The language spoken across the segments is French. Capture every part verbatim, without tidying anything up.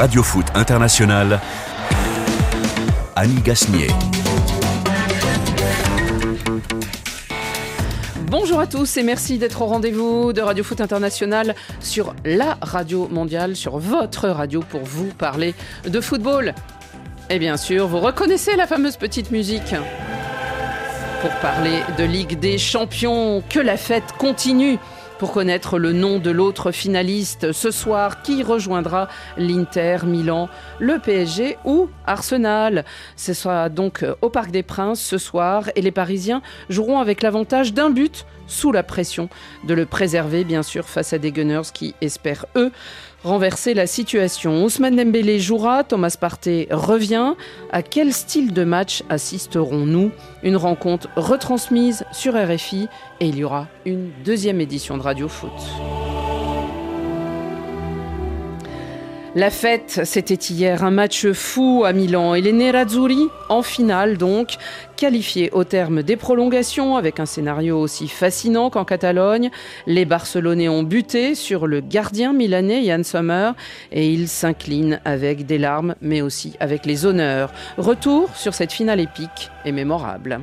Radio Foot International, Annie Gasnier. Bonjour à tous et merci d'être au rendez-vous de Radio Foot International sur la radio mondiale, sur votre radio pour vous parler de football. Et bien sûr, vous reconnaissez la fameuse petite musique pour parler de Ligue des Champions. Que la fête continue pour connaître le nom de l'autre finaliste ce soir qui rejoindra l'Inter Milan, le P S G ou Arsenal. Ce sera donc au Parc des Princes ce soir et les Parisiens joueront avec l'avantage d'un but sous la pression de le préserver bien sûr face à des Gunners qui espèrent eux renverser la situation. Ousmane Dembélé jouera, Thomas Partey revient. À quel style de match assisterons-nous ? Une rencontre retransmise sur R F I et il y aura une deuxième édition de Radio Foot. La fête, c'était hier un match fou à Milan et les Nerazzurri, en finale donc, qualifiés au terme des prolongations avec un scénario aussi fascinant qu'en Catalogne. Les Barcelonais ont buté sur le gardien milanais Yann Sommer et ils s'inclinent avec des larmes mais aussi avec les honneurs. Retour sur cette finale épique et mémorable.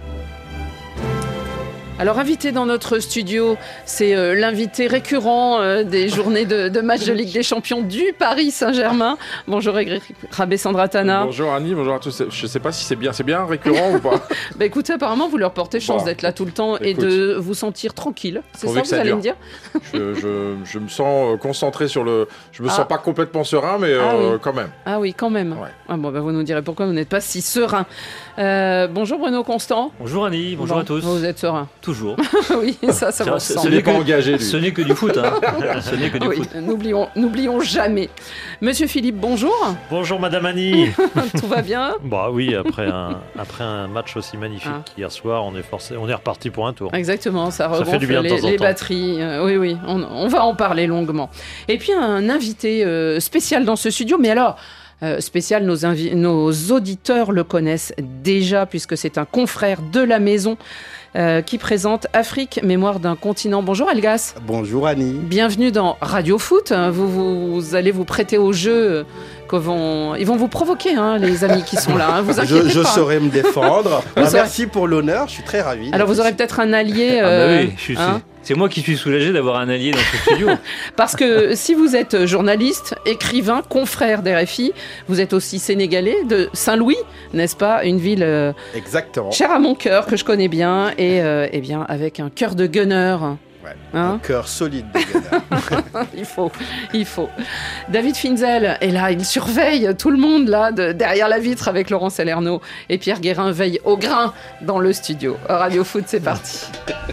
Alors invité dans notre studio, c'est euh, l'invité récurrent euh, des journées de, de match de Ligue des Champions du Paris Saint-Germain. Bonjour Rabé Sandratana. Bonjour Annie, bonjour à tous. Je ne sais pas si c'est bien, c'est bien récurrent ou pas. Bah écoutez, apparemment vous leur portez chance bon, d'être là tout le temps écoute, et de vous sentir tranquille. C'est ça que vous ça allez dure. me dire je, je, je me sens concentré sur le... Je me ah. sens pas complètement serein, mais ah, euh, oui. quand même. Ah oui, quand même. Ouais. Ah, bon, bah, vous nous direz pourquoi vous n'êtes pas si serein. Euh, bonjour Bruno Constant. Bonjour Annie, bonjour bon, à tous. Vous êtes serein. Toujours. Oui, ça, ça va Ce n'est pas engagé, lui. Ce n'est que du foot. Hein. Ce n'est que du oui, foot. N'oublions, n'oublions jamais. Monsieur Philippe, bonjour. Bonjour Madame Annie. Tout va bien ? Bah oui, après un, après un match aussi magnifique ah. qu'hier soir, on est, forcé, on est reparti pour un tour. Exactement, ça regonfle ça fait du bien les, de temps en les temps. batteries. Euh, oui, oui, on, on va en parler longuement. Et puis un invité euh, spécial dans ce studio, mais alors... Euh, spécial, nos, invi- nos auditeurs le connaissent déjà puisque c'est un confrère de la maison euh, qui présente Afrique, mémoire d'un continent. Bonjour Elgas. Bonjour Annie. Bienvenue dans Radio Foot. Vous, vous, vous allez vous prêter au jeu. Que vont... Ils vont vous provoquer, hein, les amis qui sont là. Hein. Vous inquiétez je, je pas. saurai me défendre. bah, merci pour l'honneur, je suis très ravi. Alors vous aurez peut-être un allié. Euh, ah bah oui, je suis, hein c'est, c'est moi qui suis soulagé d'avoir un allié dans ce studio. Parce que si vous êtes journaliste, écrivain, confrère d'R F I, vous êtes aussi sénégalais de Saint-Louis, n'est-ce pas ? Une ville euh, Exactement. chère à mon cœur, que je connais bien, et euh, eh bien avec un cœur de gunner. Ouais, hein un cœur solide de gunner. il faut, il faut. David Finzel est là, il surveille tout le monde là, de, derrière la vitre avec Laurent Salerno. Et Pierre Guérin veille au grain dans le studio. Radio Foot, c'est parti.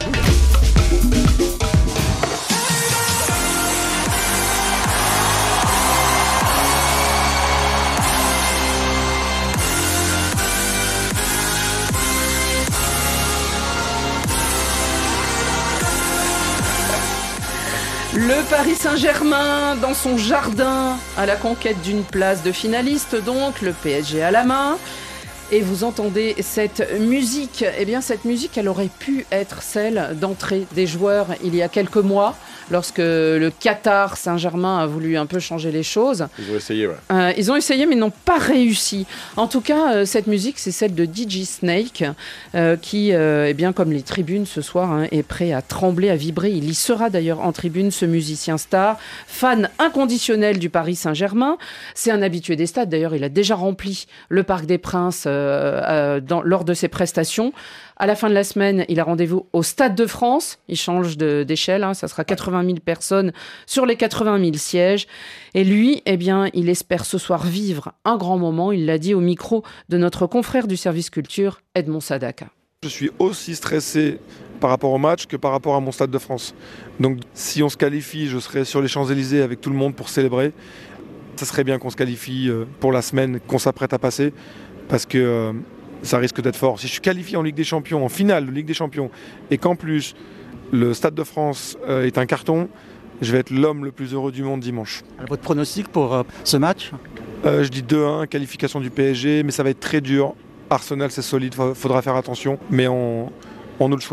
Le Paris Saint-Germain dans son jardin à la conquête d'une place de finaliste, donc le P S G à la main. Et vous entendez cette musique, eh bien cette musique, elle aurait pu être celle d'entrée des joueurs il y a quelques mois, lorsque le Qatar Saint-Germain a voulu un peu changer les choses. Ils ont essayé, ouais. Euh, ils ont essayé, mais n'ont pas réussi. En tout cas, euh, cette musique, c'est celle de D J Snake, euh, qui, euh, eh bien, comme les tribunes ce soir, hein, est prêt à trembler, à vibrer. Il y sera d'ailleurs en tribune, ce musicien star, fan inconditionnel du Paris Saint-Germain. C'est un habitué des stades. D'ailleurs, il a déjà rempli le Parc des Princes euh, euh, dans, lors de ses prestations. À la fin de la semaine, il a rendez-vous au Stade de France. Il change de, d'échelle, hein, ça sera quatre-vingt mille personnes sur les quatre-vingt mille sièges. Et lui, eh bien, il espère ce soir vivre un grand moment. Il l'a dit au micro de notre confrère du service culture, Edmond Sadaka. Je suis aussi stressé par rapport au match que par rapport à mon Stade de France. Donc si on se qualifie, je serai sur les Champs-Élysées avec tout le monde pour célébrer. Ça serait bien qu'on se qualifie pour la semaine qu'on s'apprête à passer parce que... Euh, ça risque d'être fort. Si je suis qualifié en Ligue des Champions, en finale de Ligue des Champions, et qu'en plus le Stade de France euh, est un carton, je vais être l'homme le plus heureux du monde dimanche. Votre pronostic pour euh, ce match ? euh, Je dis deux un, qualification du P S G, mais ça va être très dur. Arsenal, c'est solide, il faudra faire attention, mais on, on nous le souhaite.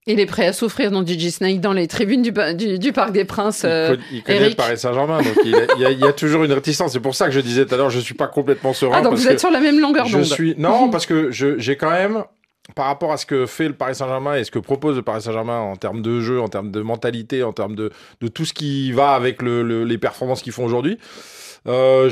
Il est prêt à souffrir dans D J Snake dans les tribunes du, du, du Parc des Princes. Euh, il, il connaît Eric. Le Paris Saint-Germain, donc il, a, il, y a, il y a toujours une réticence. C'est pour ça que je disais tout à l'heure, je suis pas complètement serein. Ah, donc vous êtes sur la même longueur d'onde. Je suis non, parce que je, j'ai quand même, par rapport à ce que fait le Paris Saint-Germain et ce que propose le Paris Saint-Germain en termes de jeu, en termes de mentalité, en termes de, de tout ce qui va avec le, le, les performances qu'ils font aujourd'hui, euh,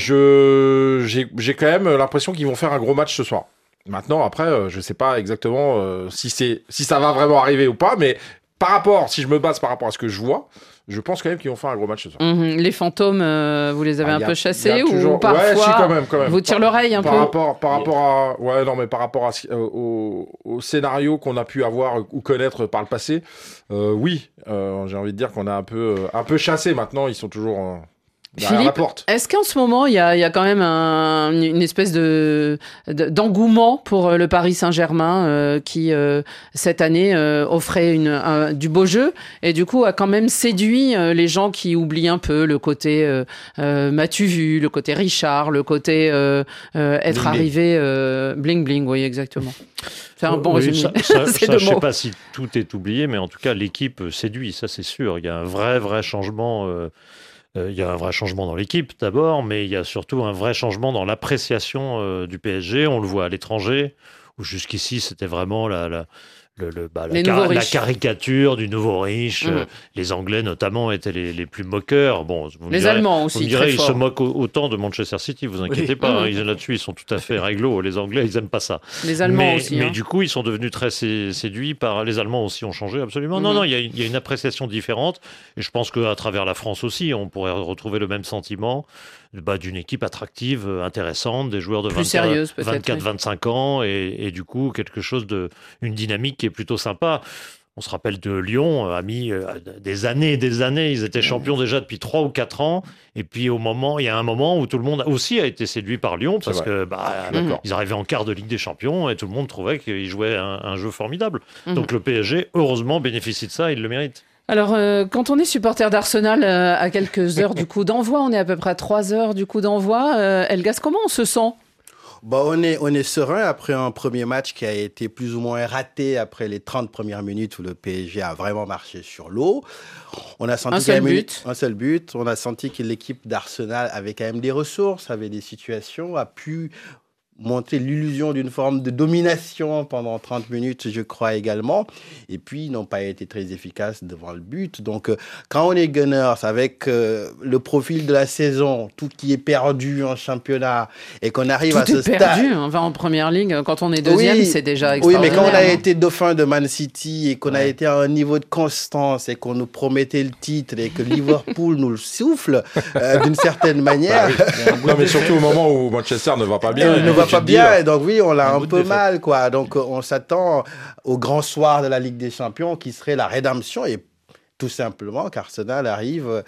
je, j'ai, j'ai quand même l'impression qu'ils vont faire un gros match ce soir. Maintenant, après, euh, je sais pas exactement euh, si c'est, si ça va vraiment arriver ou pas, mais par rapport, si je me base par rapport à ce que je vois, je pense quand même qu'ils vont faire un gros match ce soir. Mmh, les fantômes, euh, vous les avez ah, un a, peu chassés toujours... ou parfois ouais, si, quand même, quand même. vous tirent l'oreille un par peu rapport, par rapport à, ouais, non, mais par rapport à, euh, au, au scénario qu'on a pu avoir ou connaître par le passé, euh, oui, euh, j'ai envie de dire qu'on a un peu, euh, un peu chassé. Maintenant, ils sont toujours. Euh, Philippe, est-ce qu'en ce moment, il y a, il y a quand même un, une espèce de, de, d'engouement pour le Paris Saint-Germain euh, qui, euh, cette année, euh, offrait une, un, du beau jeu et du coup a quand même séduit euh, les gens qui oublient un peu le côté euh, euh, m'as-tu vu, le côté Richard, le côté euh, euh, être bling arrivé euh, bling bling, oui exactement. C'est un bon oui, résumé. Ça, ça, ça, je ne sais pas si tout est oublié, mais en tout cas l'équipe séduit, ça c'est sûr. Il y a un vrai, vrai changement... Euh... Euh, il y a un vrai changement dans l'équipe d'abord, mais il y a surtout un vrai changement dans l'appréciation euh, du P S G. On le voit à l'étranger, où jusqu'ici c'était vraiment la, la, le, le, bah, la, car- la caricature du nouveau riche. Mmh. Euh, les Anglais notamment étaient les, les plus moqueurs. Bon, vous les direz, Allemands aussi. Vous me direz, très ils fort. se moquent autant de Manchester City, vous inquiétez oui. pas. Mmh. Hein, là-dessus, ils sont tout à fait réglo. Les Anglais, ils n'aiment pas ça. Les Allemands mais, aussi. Mais hein. du coup, ils sont devenus très sé- séduits par. Les Allemands aussi ont changé absolument. Mmh. Non, non, il y, y a une appréciation différente. Et je pense qu'à travers la France aussi, on pourrait retrouver le même sentiment. Bah, d'une équipe attractive, intéressante, des joueurs de vingt-quatre vingt-cinq ans et, et du coup quelque chose de, une dynamique qui est plutôt sympa. On se rappelle de Lyon, a mis des années et des années, ils étaient champions déjà depuis trois ou quatre ans et puis au moment, il y a un moment où tout le monde aussi a été séduit par Lyon parce que bah, mmh. ils arrivaient en quart de Ligue des Champions et tout le monde trouvait qu'ils jouaient un, un jeu formidable. Mmh. Donc le P S G, heureusement, bénéficie de ça, il le mérite. Alors, euh, quand on est supporter d'Arsenal euh, à quelques heures du coup d'envoi, on est à peu près à trois heures du coup d'envoi. Euh, Elgas, comment on se sent ? Bah, on est, on est serein après un premier match qui a été plus ou moins raté après les trente premières minutes où le P S G a vraiment marché sur l'eau. On a senti un seul but. Un seul but. On a senti que l'équipe d'Arsenal avait quand même des ressources, avait des situations, a pu monter l'illusion d'une forme de domination pendant trente minutes, je crois également. Et puis, ils n'ont pas été très efficaces devant le but. Donc, euh, quand on est Gunners, avec euh, le profil de la saison, tout qui est perdu en championnat, et qu'on arrive tout à ce stade... Tout est perdu, on va en première ligue. Quand on est deuxième, oui, c'est déjà extraordinaire. Oui, mais quand on a été dauphin de Man City, et qu'on ouais. a été à un niveau de constance, et qu'on nous promettait le titre, et que Liverpool nous le souffle, euh, d'une certaine manière... Bah, oui. Non, mais surtout au moment où Manchester ne va pas bien. Il ne va pas bien, et donc oui, on l'a un, un peu mal, quoi. Donc on s'attend au grand soir de la Ligue des Champions qui serait la rédemption et tout simplement qu'Arsenal arrive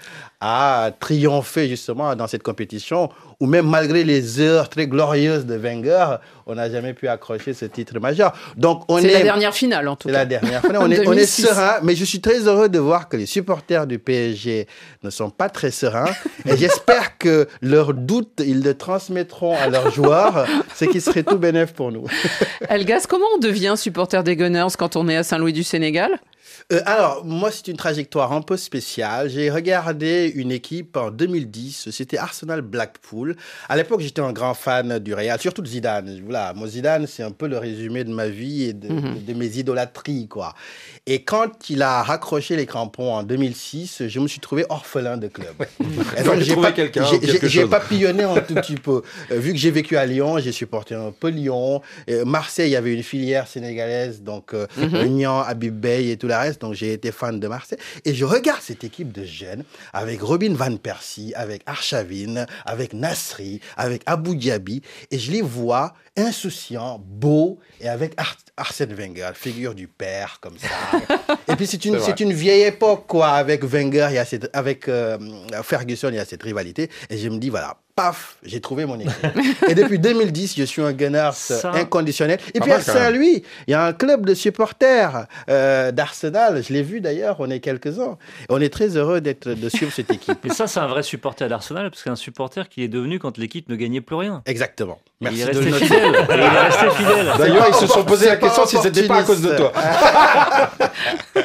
à triompher justement dans cette compétition où même malgré les heures très glorieuses de Wenger, on n'a jamais pu accrocher ce titre majeur. Donc on c'est est la dernière finale en tout c'est cas. C'est la dernière finale. On est, on est serein, mais je suis très heureux de voir que les supporters du P S G ne sont pas très sereins et j'espère que leurs doutes, ils le transmettront à leurs joueurs, ce qui serait tout bénef pour nous. Elgas, comment on devient supporter des Gunners quand on est à Saint-Louis du Sénégal ? Euh, alors, moi, c'est une trajectoire un peu spéciale. J'ai regardé une équipe en deux mille dix, c'était Arsenal-Blackpool. À l'époque, j'étais un grand fan du Real, surtout de Zidane. Voilà, moi, Zidane, c'est un peu le résumé de ma vie et de, mm-hmm. de, de mes idolâtries, quoi. Et quand il a raccroché les crampons en deux mille six, je me suis trouvé orphelin de club. Et donc, j'ai, pas, quelqu'un, j'ai, j'ai, j'ai papillonné un tout petit peu. Euh, vu que j'ai vécu à Lyon, j'ai supporté un peu Lyon. Euh, Marseille, il y avait une filière sénégalaise, donc euh, mm-hmm. Nian, Habib Beye et tout le reste. Donc, j'ai été fan de Marseille. Et je regarde cette équipe de jeunes avec Robin Van Persie, avec Arshavin, avec Nasri, avec Abou Diaby. Et je les vois insouciants, beaux et avec Ar- Arsène Wenger, figure du père, comme ça. Et puis, c'est une, c'est, c'est une vieille époque, quoi. Avec Wenger, il y a cette, avec euh, Ferguson, il y a cette rivalité. Et je me dis, voilà, paf, j'ai trouvé mon équipe. Et depuis deux mille dix, je suis un Gunners ça... inconditionnel. Et pas puis à Saint-Louis, il y a un club de supporters euh, d'Arsenal. Je l'ai vu d'ailleurs, on est quelques-uns. Et on est très heureux d'être, de suivre cette équipe. Et ça, c'est un vrai supporter d'Arsenal, parce que c'est un supporter qui est devenu quand l'équipe ne gagnait plus rien. Exactement. Merci. Il est resté fidèle. Il est resté fidèle. D'ailleurs, ils se sont posé la question si c'était pas à cause de toi.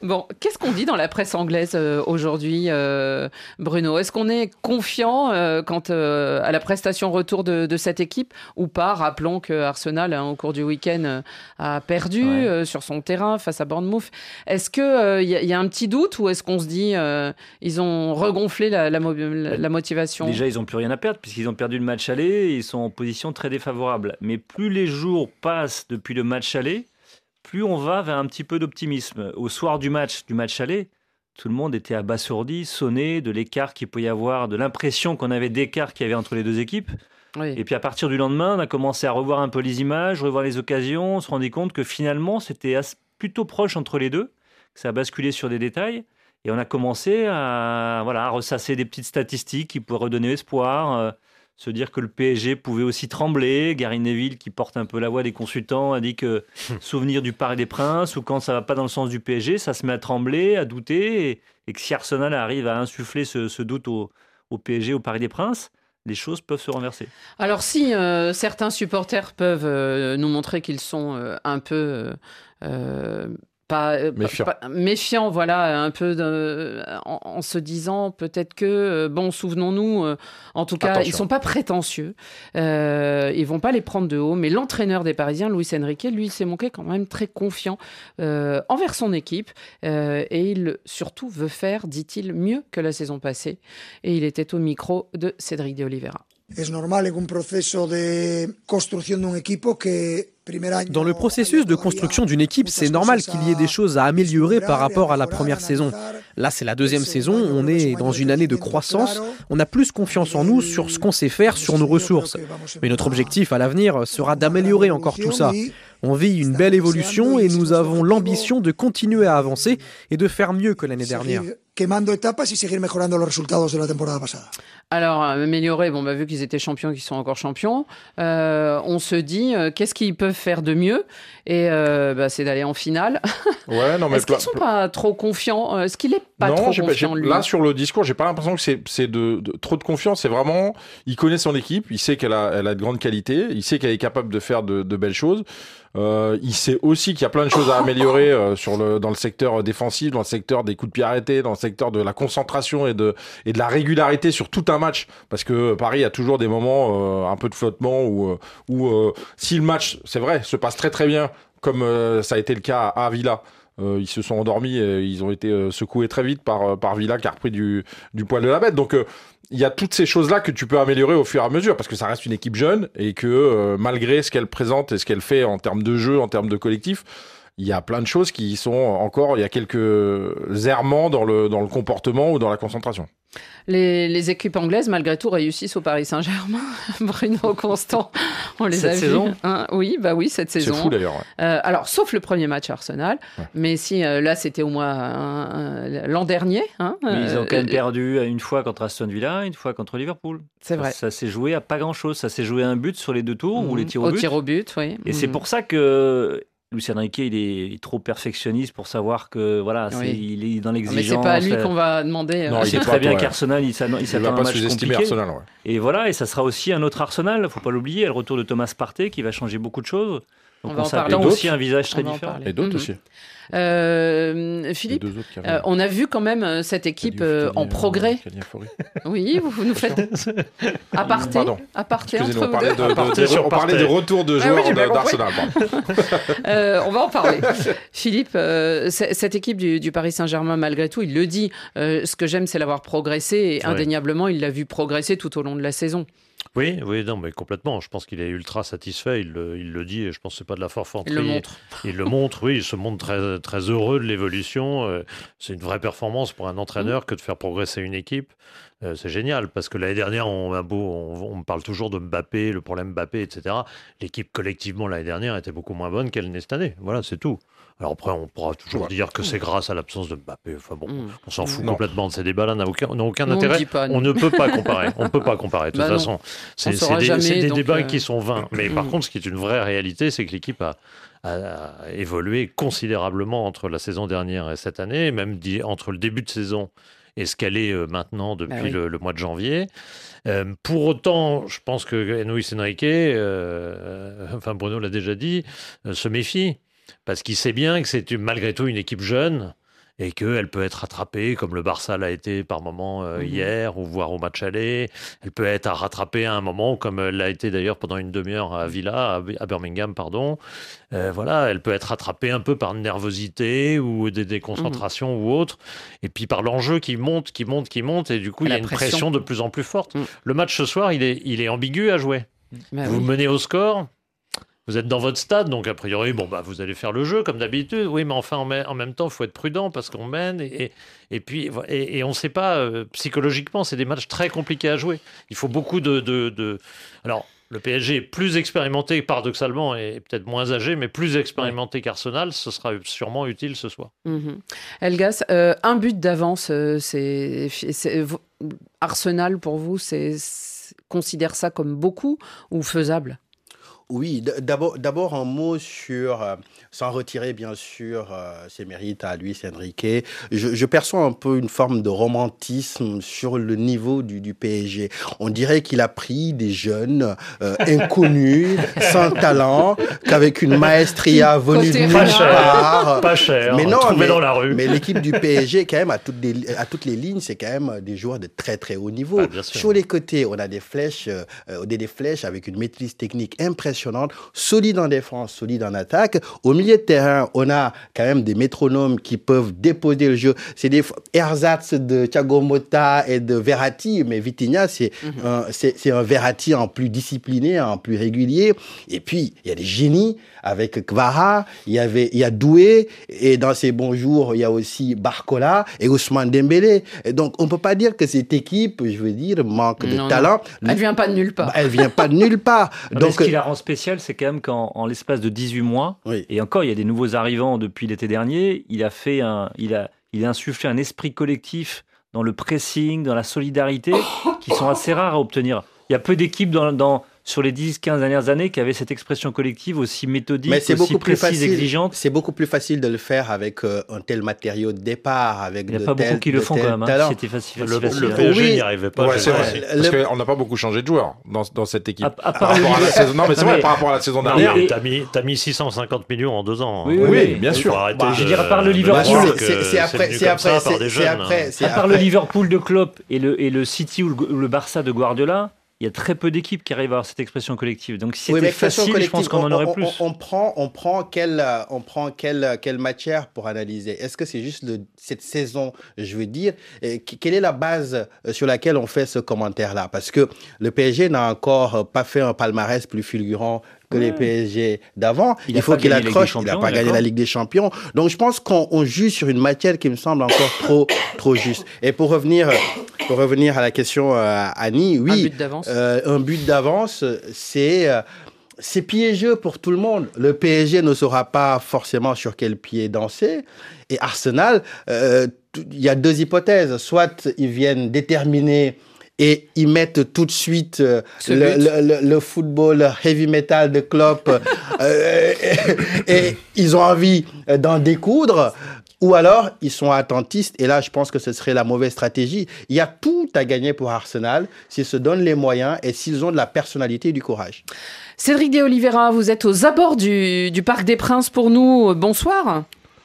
Bon, qu'est-ce qu'on dit dans la presse anglaise euh, aujourd'hui, euh, Bruno? Est-ce qu'on est confiant euh, quant euh, à la prestation retour de, de cette équipe ou pas? Rappelons que Arsenal, hein, au cours du week-end, euh, a perdu ouais. euh, sur son terrain face à Bournemouth. Est-ce qu'il euh, y, y a un petit doute ou est-ce qu'on se dit euh, ils ont regonflé la, la, la, la motivation? Déjà, ils n'ont plus rien à perdre puisqu'ils ont perdu le match aller et ils sont en position très défavorable. Mais plus les jours passent depuis le match aller, plus on va vers un petit peu d'optimisme. Au soir du match, du match aller, tout le monde était abasourdi, sonné de l'écart qu'il peut y avoir, de l'impression qu'on avait d'écart qu'il y avait entre les deux équipes. Oui. Et puis à partir du lendemain, on a commencé à revoir un peu les images, revoir les occasions, on se rendait compte que finalement, c'était plutôt proche entre les deux, que ça a basculé sur des détails. Et on a commencé à, voilà, à ressasser des petites statistiques qui pourraient redonner espoir, euh, se dire que le P S G pouvait aussi trembler. Gary Neville, qui porte un peu la voix des consultants, a dit que souvenir du Parc des Princes, ou quand ça ne va pas dans le sens du P S G, ça se met à trembler, à douter, et, et que si Arsenal arrive à insuffler ce, ce doute au, au P S G, au Parc des Princes, les choses peuvent se renverser. Alors si euh, certains supporters peuvent euh, nous montrer qu'ils sont euh, un peu... Euh, Pas, méfiant. Pas, pas, méfiant, voilà, un peu de, en, en se disant peut-être que, bon, souvenons-nous, euh, en tout cas, Attention. Ils ne sont pas prétentieux, euh, ils ne vont pas les prendre de haut, mais l'entraîneur des Parisiens, Luis Enrique, lui, il s'est montré quand même très confiant euh, envers son équipe, euh, et il surtout veut faire, dit-il, mieux que la saison passée, et il était au micro de Cédric de Oliveira. Es normal en un proceso de construcción de un equipo que Dans le processus de construction d'une équipe, c'est normal qu'il y ait des choses à améliorer par rapport à la première saison. Là, c'est la deuxième saison, on est dans une année de croissance, on a plus confiance en nous sur ce qu'on sait faire, sur nos ressources. Mais notre objectif à l'avenir sera d'améliorer encore tout ça. On vit une belle évolution et nous avons l'ambition de continuer à avancer et de faire mieux que l'année dernière. Alors, améliorer, bon, bah, vu qu'ils étaient champions, qu'ils sont encore champions, euh, on se dit, euh, qu'est-ce qu'ils peuvent faire de mieux? Et euh, bah, c'est d'aller en finale. Ouais, non, mais Est-ce qu'ils ne sont pas trop confiants? Est-ce qu'il n'est pas non, trop j'ai confiant, pas, lui? Là, sur le discours, j'ai pas l'impression que c'est, c'est de, de, trop de confiance. C'est vraiment, il connaît son équipe, il sait qu'elle a, elle a de grandes qualités, il sait qu'elle est capable de faire de, de belles choses. Euh, il sait aussi qu'il y a plein de choses à améliorer euh, sur le, dans le secteur défensif, dans le secteur des coups de pied arrêtés, dans le secteur de la concentration et de, et de la régularité sur tout un match. Parce que Paris a toujours des moments euh, un peu de flottement où, euh, où euh, si le match, c'est vrai, se passe très très bien, comme euh, ça a été le cas à Villa, euh, ils se sont endormis et ils ont été euh, secoués très vite par, par Villa qui a repris du, du poil de la bête. Donc, euh, il y a toutes ces choses-là que tu peux améliorer au fur et à mesure parce que ça reste une équipe jeune et que euh, malgré ce qu'elle présente et ce qu'elle fait en termes de jeu, en termes de collectif, il y a plein de choses qui sont encore, il y a quelques errements dans le, dans le comportement ou dans la concentration. Les, les équipes anglaises, malgré tout, réussissent au Paris Saint-Germain. Bruno Constant, on les cette a saison vus. Hein, oui, bah oui, cette saison. C'est fou d'ailleurs. Ouais. Euh, alors, sauf le premier match à Arsenal, ouais. mais si euh, là, c'était au moins hein, euh, l'an dernier. Hein, mais ils ont quand même euh, perdu une fois contre Aston Villa, une fois contre Liverpool. C'est vrai. Ça, ça s'est joué à pas grand-chose. Ça s'est joué à un but sur les deux tours mmh. ou les tirs au, au but. tir au but, oui. Et mmh. c'est pour ça que Luis Enrique, il est, il est trop perfectionniste pour savoir que voilà, c'est, oui. il est dans l'exigence. Mais c'est pas à lui qu'on va demander. Non, il sait très bien qu'Arsenal, il s'attend, il s'attend à un match compliqué. Arsenal, ouais. Et voilà, et ça sera aussi un autre Arsenal. Il faut pas l'oublier, le retour de Thomas Partey qui va changer beaucoup de choses. Donc on, on s'attend aussi à un visage très différent. Et d'autres mmh. aussi. Euh, Philippe, euh, on a vu quand même cette équipe euh, en progrès. Oui, vous, vous nous faites aparté, aparté entre on parlait, de, de, de, on parlait de retour de joueurs ah oui, d'Arsenal. euh, on va en parler. Philippe, euh, cette équipe du, du Paris Saint-Germain, malgré tout, il le dit, euh, ce que j'aime, c'est l'avoir progressé et ouais. indéniablement, il l'a vu progresser tout au long de la saison. Oui, oui, non, mais complètement. Je pense qu'il est ultra satisfait. Il le, il le dit, et je pense que c'est pas de la forfanterie. Il le montre. Il le montre, oui. Il se montre très, très heureux de l'évolution. C'est une vraie performance pour un entraîneur mmh. que de faire progresser une équipe. C'est génial parce que l'année dernière, on, a beau, on, on parle toujours de Mbappé, le problème Mbappé, et cetera. L'équipe collectivement l'année dernière était beaucoup moins bonne qu'elle n'est cette année. Voilà, c'est tout. Alors après, on pourra toujours ouais. dire que c'est grâce à l'absence de Mbappé. Enfin bon, mmh. on s'en fout mmh. complètement de ces débats-là, n'a aucun, n'a aucun non, intérêt. On, pas, on ne peut pas comparer. On ne peut pas comparer. De toute bah façon, c'est, c'est des, jamais, c'est des donc débats euh... qui sont vains. Mais mmh. par contre, ce qui est une vraie réalité, c'est que l'équipe a, a, a évolué considérablement entre la saison dernière et cette année, même dit, entre le début de saison et ce qu'elle est maintenant depuis ah oui. le, le mois de janvier. Euh, pour autant, je pense que Luis Enrique, euh, enfin Bruno l'a déjà dit, euh, se méfie. Parce qu'il sait bien que c'est malgré tout une équipe jeune et qu'elle peut être rattrapée, comme le Barça l'a été par moment euh, mmh. hier, ou voire au match aller. Elle peut être rattrapée à un moment, comme elle l'a été d'ailleurs pendant une demi-heure à Villa, à Birmingham, pardon. Euh, voilà, elle peut être rattrapée un peu par une nervosité ou des déconcentrations mmh. ou autre, et puis par l'enjeu qui monte, qui monte, qui monte, et du coup, il y a une pression. pression de plus en plus forte. Mmh. Le match ce soir, il est, il est ambigu à jouer. Bah vous oui. menez au score. Vous êtes dans votre stade, donc a priori, bon, bah, vous allez faire le jeu comme d'habitude. Oui, mais enfin, en, en même temps, il faut être prudent parce qu'on mène. Et, et, et puis, et, et on ne sait pas, euh, psychologiquement, c'est des matchs très compliqués à jouer. Il faut beaucoup de... de, de... Alors, le P S G est plus expérimenté, paradoxalement, et peut-être moins âgé, mais plus expérimenté qu'Arsenal. Ce sera sûrement utile ce soir. Mm-hmm. Elgas, euh, un but d'avance, euh, c'est, c'est, Arsenal, pour vous, c'est, c'est, considère ça comme beaucoup ou faisable ? Oui, d'abord, d'abord un mot sur, euh, sans retirer bien sûr euh, ses mérites à Luis Enrique, je, je perçois un peu une forme de romantisme sur le niveau du, du P S G. On dirait qu'il a pris des jeunes euh, inconnus, sans talent, qu'avec une maestria venue de nulle part. Pas cher, mais non, trouvé mais, dans la rue. Mais l'équipe du P S G, quand même, à toutes, des, à toutes les lignes, c'est quand même des joueurs de très très haut niveau. Ah, sur les côtés, on a des flèches, euh, des, des flèches avec une maîtrise technique impressionnante. Solide en défense, solide en attaque. Au milieu de terrain, on a quand même des métronomes qui peuvent déposer le jeu. C'est des ersatz de Thiago Motta et de Verratti, mais Vitinha, c'est, mm-hmm. un, c'est, c'est un Verratti en plus discipliné, en plus régulier. Et puis, il y a des génies avec Kvara, il y avait, il y a Doué, et dans ses bons jours, il y a aussi Barcola et Ousmane Dembélé. Et donc, on peut pas dire que cette équipe, je veux dire, manque de non, talent. Non. Elle vient pas de nulle part. Bah, elle vient pas de nulle part. Non, donc, ce qui la rend spéciale, c'est quand même qu'en en l'espace de dix-huit mois, oui. et encore, il y a des nouveaux arrivants depuis l'été dernier, il a fait un, il a, il a insufflé un esprit collectif dans le pressing, dans la solidarité, qui sont assez rares à obtenir. Il y a peu d'équipes dans, dans sur les dix quinze dernières années qui avaient cette expression collective aussi méthodique, mais c'est aussi beaucoup précise, plus facile, exigeante. C'est beaucoup plus facile de le faire avec euh, un tel matériau de départ, avec il n'y a de pas tel, beaucoup qui le font quand même. Hein. C'était facile. facile, le, facile, le P S G oui. n'y arrivait pas. Ouais, c'est vrai. Parce le... qu'on n'a pas beaucoup changé de joueurs dans, dans cette équipe. À, à par rapport à la saison. Non, mais c'est non, vrai, mais... par rapport à la saison dernière. Et... T'as mis, t'as mis six cent cinquante millions en deux ans. Oui, oui, oui bien sûr. Bah, je dirais, à part le Liverpool. C'est après. C'est après. À part le Liverpool de Klopp et le City ou le Barça de Guardiola. Il y a très peu d'équipes qui arrivent à avoir cette expression collective. Donc, si c'était oui, facile, je pense qu'on en aurait on, plus. On, on prend, on prend, quelle, on prend quelle, quelle matière pour analyser ? Est-ce que c'est juste le, cette saison, je veux dire ? Et quelle est la base sur laquelle on fait ce commentaire-là ? Parce que le P S G n'a encore pas fait un palmarès plus fulgurant que ouais. les P S G d'avant. Il, il faut qu'il accroche. Il n'a pas gagné la Ligue des Champions. Donc, je pense qu'on on juge sur une matière qui me semble encore trop, trop juste. Et pour revenir, pour revenir à la question à Annie, oui. Un but d'avance. Euh, un but d'avance, c'est, euh, c'est piégeux pour tout le monde. Le P S G ne saura pas forcément sur quel pied danser. Et Arsenal, euh, il y a deux hypothèses. Soit ils viennent déterminer et ils mettent tout de suite euh, le, le, le, le football heavy metal de Klopp euh, et, et ils ont envie d'en découdre. Ou alors, ils sont attentistes, et là, je pense que ce serait la mauvaise stratégie. Il y a tout à gagner pour Arsenal s'ils se donnent les moyens et s'ils ont de la personnalité et du courage. Cédric de Oliveira, vous êtes aux abords du, du Parc des Princes pour nous. Bonsoir.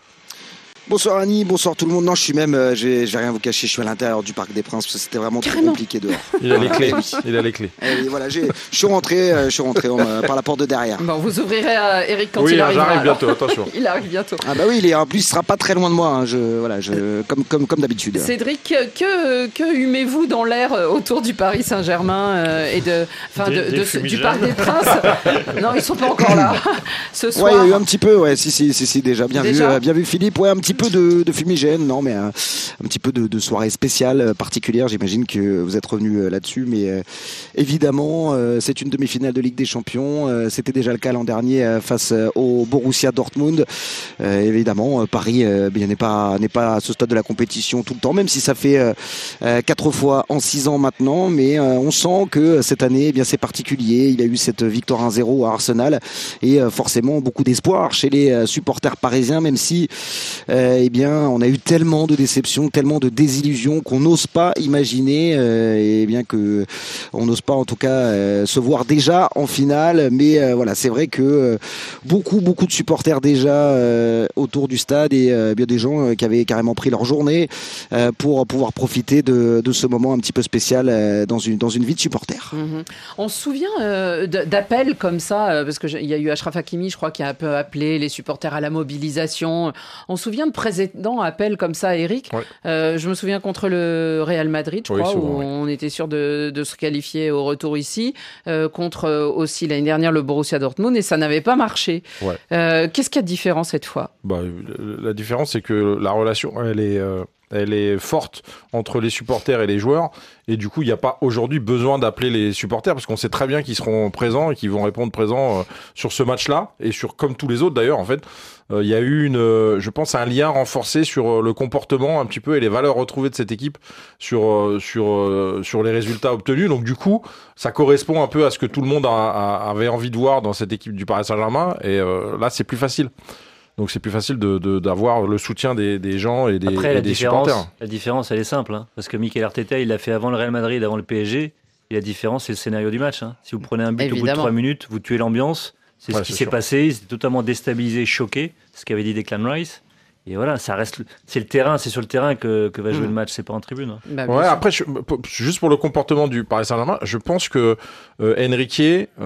Bonsoir Annie, bonsoir tout le monde. Non, je suis même, euh, je vais rien vous cacher, je suis à l'intérieur du Parc des Princes parce que c'était vraiment Carrément. trop compliqué dehors. Il a les clés. Il a les clés. Et voilà, j'ai, je suis rentré, euh, je suis rentré on, par la porte de derrière. Bon, vous ouvrirez à Eric quand oui, il arrive. Oui, j'arrive bientôt. Attention. Il arrive bientôt. Ah bah oui, il est, en plus, il sera pas très loin de moi. Hein, je, voilà, je, comme, comme, comme d'habitude. Cédric, que, que humez-vous dans l'air autour du Paris Saint-Germain euh, et de, enfin, de, de, de, du Parc des Princes? Non, ils sont pas encore là. Ce soir. Ouais, il y a eu un petit peu, ouais, si, si, si, si déjà bien déjà vu, euh, bien vu Philippe. Ouais, un petit peu de, de fumée. Non, mais un, un petit peu de, de soirée spéciale, particulière. J'imagine que vous êtes revenu là-dessus, mais euh, évidemment, euh, c'est une demi-finale de Ligue des Champions. Euh, c'était déjà le cas l'an dernier euh, face euh, au Borussia Dortmund. Euh, évidemment, euh, Paris euh, bien, n'est pas n'est pas à ce stade de la compétition tout le temps, même si ça fait euh, euh, quatre fois en six ans maintenant. Mais euh, on sent que cette année, eh bien, c'est particulier. Il y a eu cette victoire un zéro à Arsenal et euh, forcément beaucoup d'espoir chez les euh, supporters parisiens, même si euh, euh, eh bien, on a eu tellement de déceptions, tellement de désillusions qu'on n'ose pas imaginer, euh, eh bien que on n'ose pas en tout cas euh, se voir déjà en finale. Mais euh, voilà, c'est vrai que euh, beaucoup, beaucoup de supporters déjà euh, autour du stade et euh, bien des gens euh, qui avaient carrément pris leur journée euh, pour pouvoir profiter de, de ce moment un petit peu spécial euh, dans une dans une vie de supporter. Mmh. On se souvient euh, d'appels comme ça, euh, parce qu'il y a eu Achraf Hakimi, je crois, qui a un peu appelé les supporters à la mobilisation. On se souvient de précédents appels comme ça, Eric. Ouais. Euh, je me souviens contre le Real Madrid, je crois, oui, souvent, où oui. on était sûr de, de se qualifier au retour ici, euh, contre euh, aussi l'année dernière le Borussia Dortmund, et ça n'avait pas marché. Ouais. Euh, qu'est-ce qu'il y a de différent cette fois ? Bah, la différence, c'est que la relation, elle est... Euh... elle est forte entre les supporters et les joueurs, et du coup il n'y a pas aujourd'hui besoin d'appeler les supporters parce qu'on sait très bien qu'ils seront présents et qu'ils vont répondre présents euh, sur ce match-là et sur comme tous les autres d'ailleurs en fait. Il euh, y a eu une, euh, je pense, un lien renforcé sur euh, le comportement un petit peu et les valeurs retrouvées de cette équipe sur euh, sur euh, sur les résultats obtenus. Donc du coup, ça correspond un peu à ce que tout le monde a, a, avait envie de voir dans cette équipe du Paris Saint-Germain, et euh, là c'est plus facile. Donc c'est plus facile de, de, d'avoir le soutien des, des gens et des, Après, et la des différence, supporters. La différence, elle est simple, hein, parce que Mikel Arteta, il l'a fait avant le Real Madrid, avant le P S G, et la différence, c'est le scénario du match. Hein. Si vous prenez un but Évidemment. Au bout de trois minutes, vous tuez l'ambiance. C'est ouais, ce qui c'est s'est sûr. passé. Ils étaient totalement déstabilisés, choqués, ce qu'avait dit Declan Rice. Et voilà, ça reste, c'est le terrain, c'est sur le terrain que, que va jouer mmh. le match, c'est pas en tribune. Hein. Bah, ouais, après, je, juste pour le comportement du Paris Saint-Germain, je pense que euh, Enrique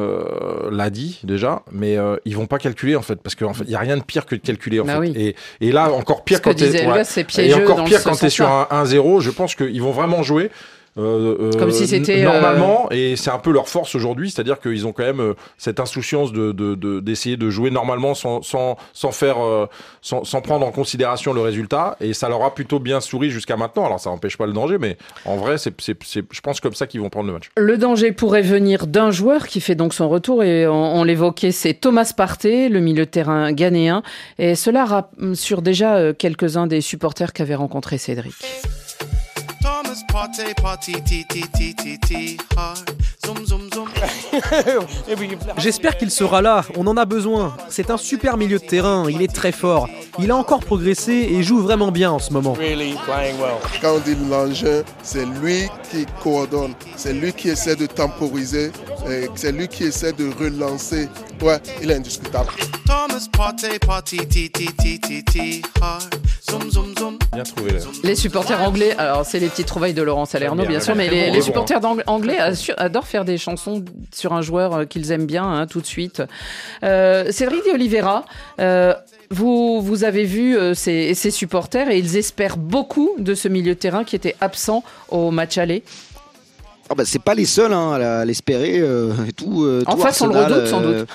euh, l'a dit déjà, mais euh, ils vont pas calculer en fait, parce qu'en fait, il y a rien de pire que de calculer en bah fait. Oui. Et, et là, encore pire quand t'es, ouais, c'est et encore pire quand t'es sur un un zéro, je pense qu'ils vont vraiment jouer. Euh, Comme euh, si c'était normalement, euh... et c'est un peu leur force aujourd'hui, c'est-à-dire qu'ils ont quand même euh, cette insouciance de, de, de d'essayer de jouer normalement sans sans sans faire euh, sans sans prendre en considération le résultat, et ça leur a plutôt bien souri jusqu'à maintenant. Alors ça n'empêche pas le danger, mais en vrai c'est c'est c'est je pense comme ça qu'ils vont prendre le match. Le danger pourrait venir d'un joueur qui fait donc son retour, et on, on l'évoquait, c'est Thomas Partey, le milieu de terrain ghanéen, et cela rassure déjà quelques-uns des supporters qu'avait rencontré Cédric. Partey, party, ti, ti, ti, ti, ti, zoom, zoom, zoom. J'espère qu'il sera là, on en a besoin. C'est un super milieu de terrain, il est très fort. Il a encore progressé et joue vraiment bien en ce moment. Quand on dit l'engin, c'est lui qui coordonne, c'est lui qui essaie de temporiser, c'est lui qui essaie de relancer. Ouais, il est indiscutable. Thomas Partey, party, ti, ti, ti, ti, ti, zoom, zoom, zoom. Bien trouvé là. Les supporters anglais, alors c'est les petites trouvailles de Laurent Salerno bien, bien sûr, mais les, les supporters anglais adorent faire des chansons sur un joueur qu'ils aiment bien hein, tout de suite. Euh, Cédric de Oliveira, euh, vous, vous avez vu euh, ces, ces supporters et ils espèrent beaucoup de ce milieu de terrain qui était absent au match aller. Oh bah, c'est pas les seuls hein, à l'espérer euh, et tout. Euh, en tout face, Arsenal, on le redoute euh, sans doute.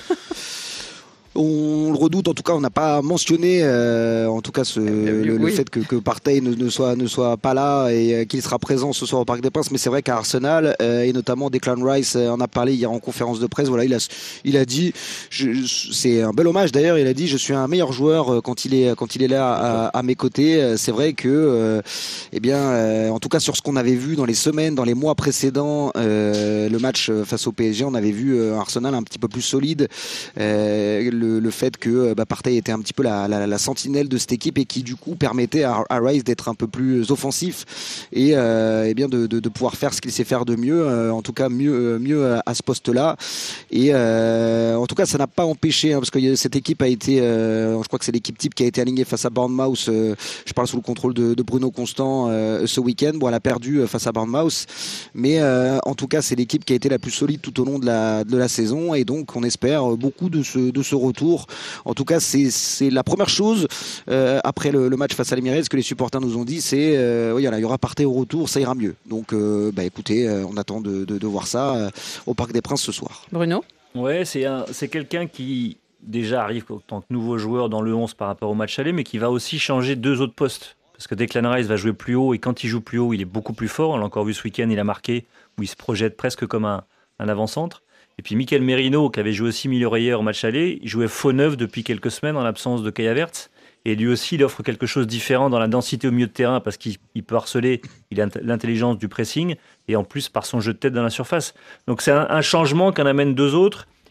On le redoute, en tout cas, on n'a pas mentionné, euh, en tout cas, ce, le, oui. le fait que, que Partey ne, ne soit ne soit pas là et euh, qu'il sera présent ce soir au Parc des Princes. Mais c'est vrai qu'à Arsenal euh, et notamment Declan Rice euh, en a parlé hier en conférence de presse. Voilà, il a il a dit, je, c'est un bel hommage d'ailleurs. Il a dit, je suis un meilleur joueur quand il est quand il est là à, à mes côtés. C'est vrai que, euh, eh bien, euh, en tout cas sur ce qu'on avait vu dans les semaines, dans les mois précédents, euh, le match face au P S G, on avait vu euh, Arsenal un petit peu plus solide. Euh, Le, le fait que bah, Partey était un petit peu la, la, la sentinelle de cette équipe et qui du coup permettait à, à Rice d'être un peu plus offensif et, euh, et bien de, de, de pouvoir faire ce qu'il sait faire de mieux, euh, en tout cas mieux, mieux à, à ce poste-là. Et euh, en tout cas, ça n'a pas empêché, hein, parce que cette équipe a été, euh, je crois que c'est l'équipe type qui a été alignée face à Bournemouth. Euh, je parle sous le contrôle de, de Bruno Constant euh, ce week-end. Bon, elle a perdu face à Bournemouth, mais euh, en tout cas, c'est l'équipe qui a été la plus solide tout au long de la, de la saison, et donc on espère beaucoup de ce, de ce retour. En tout cas, c'est, c'est la première chose euh, après le, le match face à l'Emirates, ce que les supporters nous ont dit, c'est euh, oui, il y aura Partey au retour, ça ira mieux. Donc, euh, bah, écoutez, euh, on attend de, de, de voir ça euh, au Parc des Princes ce soir. Bruno ? Ouais, c'est, un, c'est quelqu'un qui déjà arrive en tant que nouveau joueur dans le onze par rapport au match aller, mais qui va aussi changer deux autres postes. Parce que Declan Rice va jouer plus haut, et quand il joue plus haut, il est beaucoup plus fort. On l'a encore vu ce week-end, il a marqué, où il se projette presque comme un, un avant-centre. Et puis Mikel Merino, qui avait joué aussi milieu relayeur au match aller, il jouait faux neuf depuis quelques semaines en l'absence de Kai Havertz. Et lui aussi, il offre quelque chose de différent dans la densité au milieu de terrain, parce qu'il il peut harceler, il a l'intelligence du pressing, et en plus par son jeu de tête dans la surface. Donc c'est un, un changement qu'en amène deux autres.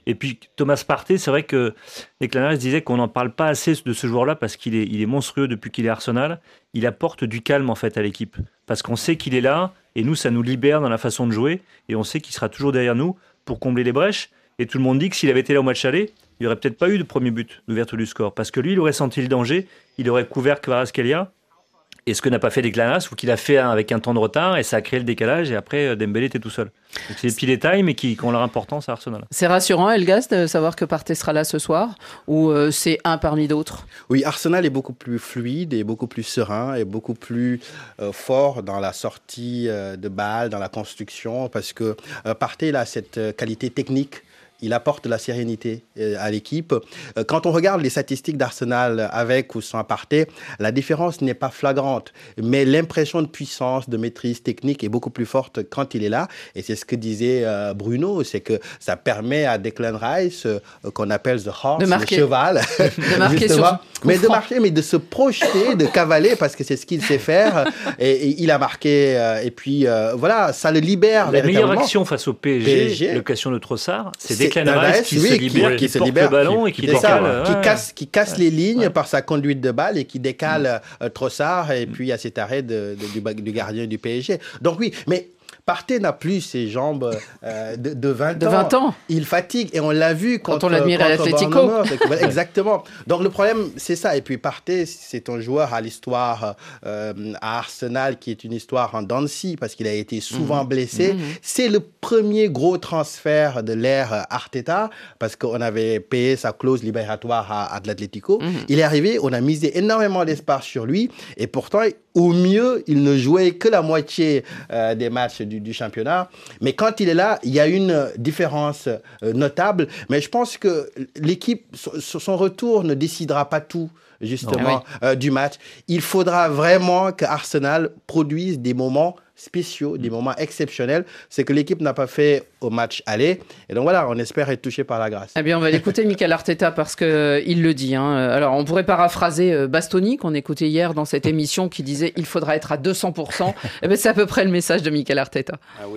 Et puis Thomas Partey, c'est vrai que Declan Rice disait qu'on n'en parle pas assez de ce joueur-là parce qu'il est, il est monstrueux depuis qu'il est à Arsenal. Il apporte du calme en fait à l'équipe parce qu'on sait qu'il est là et nous, ça nous libère dans la façon de jouer et on sait qu'il sera toujours derrière nous pour combler les brèches. Et tout le monde dit que s'il avait été là au match aller, il n'y aurait peut-être pas eu de premier but d'ouverture du score parce que lui, il aurait senti le danger, il aurait couvert Kvaratskhelia. Et ce que n'a pas fait Declan Rice, ou qu'il a fait avec un temps de retard, et ça a créé le décalage, et après Dembélé était tout seul. Donc c'est des petits détails, mais qui, qui ont leur importance à Arsenal. C'est rassurant, Elgas, de savoir que Partey sera là ce soir, ou euh, c'est un parmi d'autres? Oui, Arsenal est beaucoup plus fluide, et beaucoup plus serein, et beaucoup plus euh, fort dans la sortie euh, de balles, dans la construction, parce que euh, Partey il a cette euh, qualité technique. Il apporte de la sérénité à l'équipe. Quand on regarde les statistiques d'Arsenal avec ou sans Partey, la différence n'est pas flagrante. Mais l'impression de puissance, de maîtrise technique est beaucoup plus forte quand il est là. Et c'est ce que disait Bruno, c'est que ça permet à Declan Rice, qu'on appelle The Horse, le cheval, de marquer sur mais de marquer, mais de se projeter, de cavaler, parce que c'est ce qu'il sait faire. Et, et il a marqué. Et puis voilà, ça le libère. La meilleure action face au P S G, P S G. L'occasion de Trossard, c'est Declan Rice qui, oui, se libère, qui, qui, qui se porte libère, le ballon et qui, qui décale. Ça, qui ouais. casse, qui casse ouais. les lignes ouais. par sa conduite de balle et qui décale mmh. euh, Trossard et mmh. puis il y a cet arrêt de, de, du, du gardien du P S G. Donc oui, mais Partey n'a plus ses jambes euh, de, de vingt de vingt ans. Il fatigue et on l'a vu contre, quand on l'admire à l'Atlético. Exactement. Donc le problème, c'est ça. Et puis Partey, c'est un joueur à l'histoire euh, à Arsenal qui est une histoire en dents de scie parce qu'il a été souvent mmh. blessé. Mmh. C'est le premier gros transfert de l'ère Arteta parce qu'on avait payé sa clause libératoire à, à l'Atlético. Mmh. Il est arrivé, on a misé énormément d'espace sur lui et pourtant, au mieux, il ne jouait que la moitié euh, des matchs du, du championnat. Mais quand il est là, il y a une différence euh, notable. Mais je pense que l'équipe, son, son retour ne décidera pas tout, justement, ah oui. euh, du match. Il faudra vraiment que Arsenal produise des moments spéciaux, des moments exceptionnels. C'est que l'équipe n'a pas fait au match aller. Et donc voilà, on espère être touché par la grâce. Eh bien, on va l'écouter, Mikel Arteta, parce qu'il euh, le dit. Hein. Alors, on pourrait paraphraser euh, Bastoni, qu'on écoutait hier dans cette émission, qui disait « il faudra être à deux cents pour cent ». Eh bien, c'est à peu près le message de Mikel Arteta.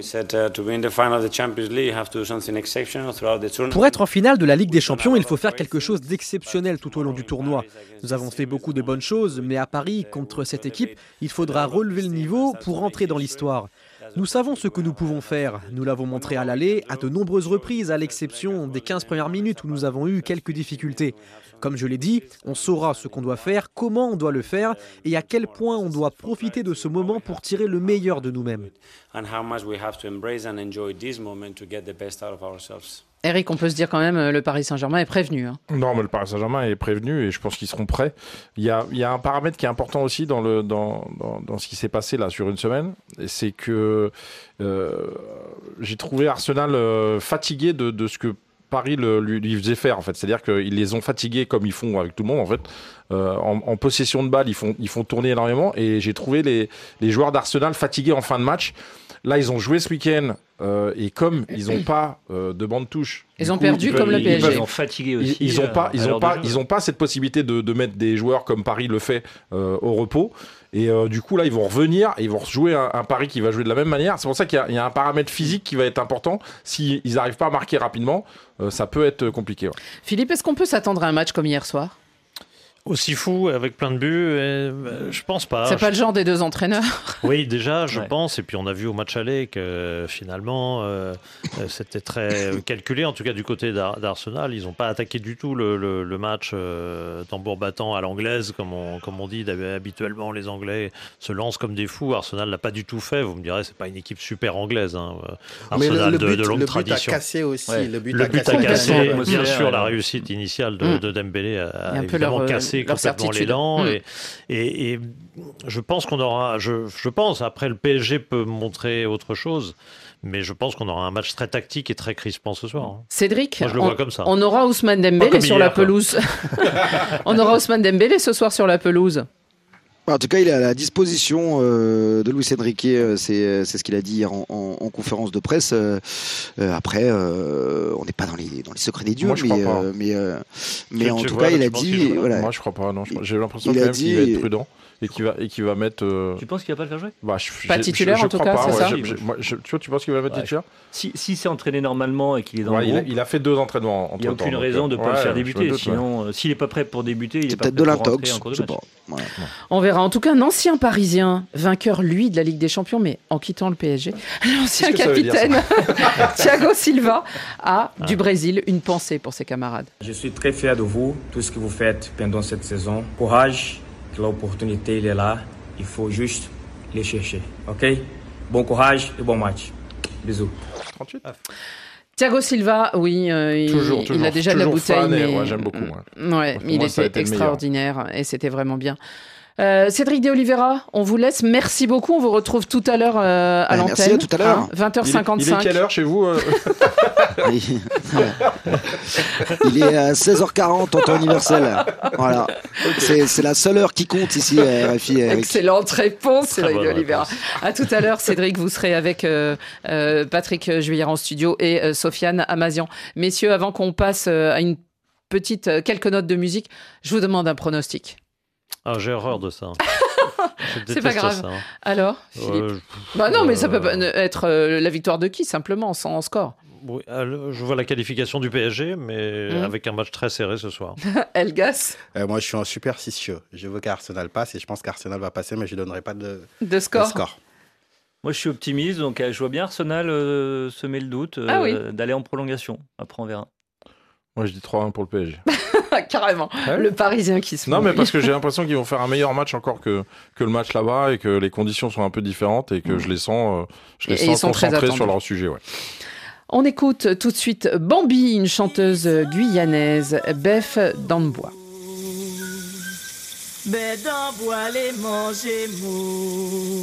Pour être en finale de la Ligue des Champions, il faut faire quelque chose d'exceptionnel tout au long du tournoi. Nous avons fait beaucoup de bonnes choses, mais à Paris, contre cette équipe, il faudra relever le niveau pour entrer dans l'histoire. Nous savons ce que nous pouvons faire. Nous l'avons montré à l'aller à de nombreuses reprises, à l'exception des quinze premières minutes où nous avons eu quelques difficultés. Comme je l'ai dit, on saura ce qu'on doit faire, comment on doit le faire et à quel point on doit profiter de ce moment pour tirer le meilleur de nous-mêmes. Eric, on peut se dire quand même le Paris Saint-Germain est prévenu. Hein. Non, mais le Paris Saint-Germain est prévenu et je pense qu'ils seront prêts. Il y a, il y a un paramètre qui est important aussi dans, le, dans, dans, dans ce qui s'est passé là sur une semaine, et c'est que euh, j'ai trouvé Arsenal euh, fatigué de, de ce que Paris le, lui, lui faisait faire en fait, c'est-à-dire qu'ils les ont fatigués comme ils font avec tout le monde en fait. Euh, en, en possession de balle, ils font, ils font tourner énormément et j'ai trouvé les, les joueurs d'Arsenal fatigués en fin de match. Là, ils ont joué ce week-end euh, et comme ils n'ont pas euh, de banc de touche, ils ont coup, perdu ils comme le P S G. Ils ont fatigué aussi. Ils n'ont pas, ils ont pas, ils ont pas cette possibilité de, de mettre des joueurs comme Paris le fait euh, au repos. Et euh, du coup, là, ils vont revenir et ils vont jouer un, un Paris qui va jouer de la même manière. C'est pour ça qu'il y a, il y a un paramètre physique qui va être important. S'ils n'arrivent pas à marquer rapidement, euh, ça peut être compliqué. Ouais. Philippe, est-ce qu'on peut s'attendre à un match comme hier soir ? Aussi fou, avec plein de buts, euh, je pense pas. C'est pas le genre des deux entraîneurs. Oui, déjà, je ouais. pense. Et puis, on a vu au match aller que euh, finalement, euh, c'était très calculé. En tout cas, du côté d'Ar- d'Arsenal, ils n'ont pas attaqué du tout le, le, le match euh, tambour battant à l'anglaise, comme on, comme on dit. Habituellement, les Anglais se lancent comme des fous. Arsenal l'a pas du tout fait. Vous me direz, c'est pas une équipe super anglaise. Hein. Arsenal le, le but, de, de longue le tradition. Le but a cassé aussi. Ouais. Le but, le a, but cassé. a cassé. Bien ouais. sûr, la réussite initiale de, mmh. de Dembélé a, a évidemment leur, cassé complètement l'élan. Mmh. Et, et, et je pense qu'on aura, je, je pense, après le P S G peut montrer autre chose, mais je pense qu'on aura un match très tactique et très crispant ce soir. Hein. Cédric, Moi, je le on, vois comme ça. on aura Ousmane Dembélé sur hier, la pelouse. On aura Ousmane Dembélé ce soir sur la pelouse. En tout cas, il est à la disposition euh, de Luis Enrique, euh, c'est, c'est ce qu'il a dit hier en, en, en conférence de presse. Euh, euh, après, euh, on n'est pas dans les, dans les secrets des dieux, Moi, je mais, crois pas. euh, mais, euh, mais Tu- en tu tout vois, cas, il tu a penses dit... qu'il joue- Voilà, Moi, je crois pas. Non, je- j'ai l'impression Il quand a même qu'il va dit- être prudent et qu'il va, et qu'il va mettre. euh, Tu penses qu'il va pas le faire jouer bah, je- Pas j'ai- titulaire, je- je en tout crois cas, pas, c'est ouais, ça je- je- moi, je- Tu vois, tu penses qu'il va mettre Ouais, titulaire Si, si c'est entraîné normalement et qu'il est dans Ouais, le il, a, groupe, il a fait deux entraînements. il n'y a entre-temps, aucune donc, raison de ne euh, pas le ouais, faire je me débuter. doute, Sinon, euh, s'il n'est pas prêt pour débuter, il c'est est pas peut-être prêt de pour rentrer l'intox, en cours je de sais match. pas. Voilà. On verra. En tout cas, un ancien Parisien, vainqueur, lui, de la Ligue des Champions, mais en quittant le P S G. L'ancien Qu'est-ce que ça veut dire, capitaine, Thiago Silva, a, du Brésil, une pensée pour ses camarades. Je suis très fier de vous, tout ce que vous faites pendant cette saison. Courage, que l'opportunité elle est là. Il faut juste les chercher. OK? Bon courage et bon match. Bisous. trente-huit Thiago Silva, oui, euh, il, Toujours, il toujours, a déjà de la toujours bouteille, fan et mais ouais, j'aime beaucoup, ouais. Ouais, Pour il moi, ça a était été le meilleur. extraordinaire et c'était vraiment bien. Euh, Cédric de Oliveira, on vous laisse. Merci beaucoup. On vous retrouve tout à l'heure euh, à Ah, l'antenne. merci, à tout à l'heure. Hein, vingt heures Il est, cinquante-cinq. il est quelle heure chez vous euh Oui. Il est à seize heures quarante en temps universel. Voilà. C'est, c'est la seule heure qui compte ici à R F I. Eric. Excellente réponse, Très Cédric bonne de Oliveira. À tout à l'heure, Cédric. Vous serez avec euh, euh, Patrick Juillard en studio et euh, Sofiane Amazian. Messieurs, avant qu'on passe euh, à une petite euh, quelques notes de musique, je vous demande un pronostic. Ah, j'ai horreur de ça. Je C'est pas déteste grave. ça, hein. Alors, Philippe Euh, Bah non, mais ça peut euh, pas être euh, la victoire de qui, simplement, sans score. oui, alors, je vois la qualification du P S G, mais Mhm. avec un match très serré ce soir. Elgas, Euh, moi, je suis un superstitieux. Je veux qu'Arsenal passe et je pense qu'Arsenal va passer, mais je ne donnerai pas de, de de score. score. Moi, je suis optimiste, donc euh, je vois bien Arsenal euh, semer le doute euh, Ah oui. d'aller en prolongation. Après, on verra. Moi, je dis trois un pour le P S G. Carrément. Ouais. Le Parisien qui se Non, mouille. mais parce que j'ai l'impression qu'ils vont faire un meilleur match encore que, que le match là-bas et que les conditions sont un peu différentes et que je les sens, euh, je les Et ils sens sont très concentrés attendus. sur leur sujet. Ouais. On écoute tout de suite Bambi, une chanteuse guyanaise, Beth Dambois. Mais d'envoie les manger mou.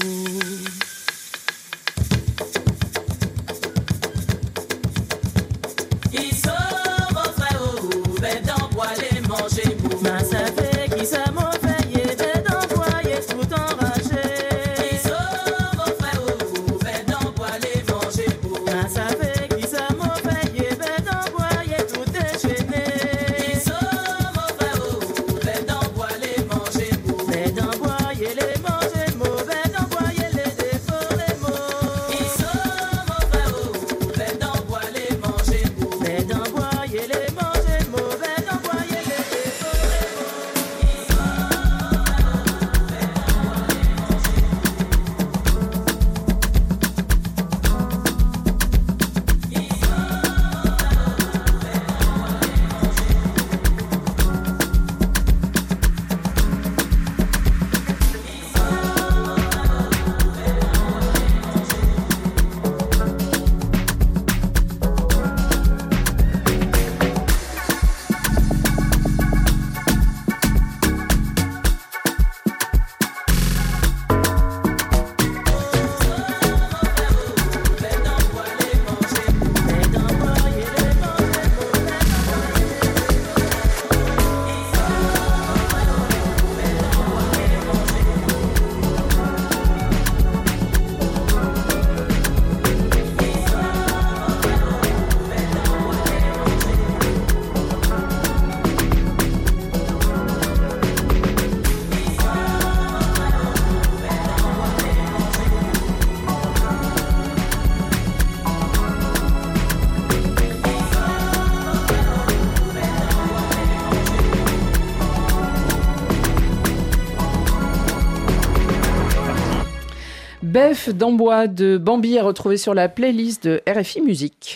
Ils sont vos frères, oh, mais d'envoie les manger mou. Ma savait qui ça m'a fait, mais d'envoyer tout enragé. Ils sont vos frères, oh, mais d'envoie les manger mou. Ma savait qui ça m'a fait, mais d'envoyer tout déchaîné. Ils sont vos frères, oh, mais d'envoie les manger mou. Mais d'envoyer les manger mou, mais d'envoyer les dévorer mou. Ils sont vos frères, oh, mais d'envoie les manger mou. Mais d'envoyer les manger mou, mais d'envoyer les dévorer mou. Ils sont Beth Dambois de Bambi est retrouvée sur la playlist de R F I Musique.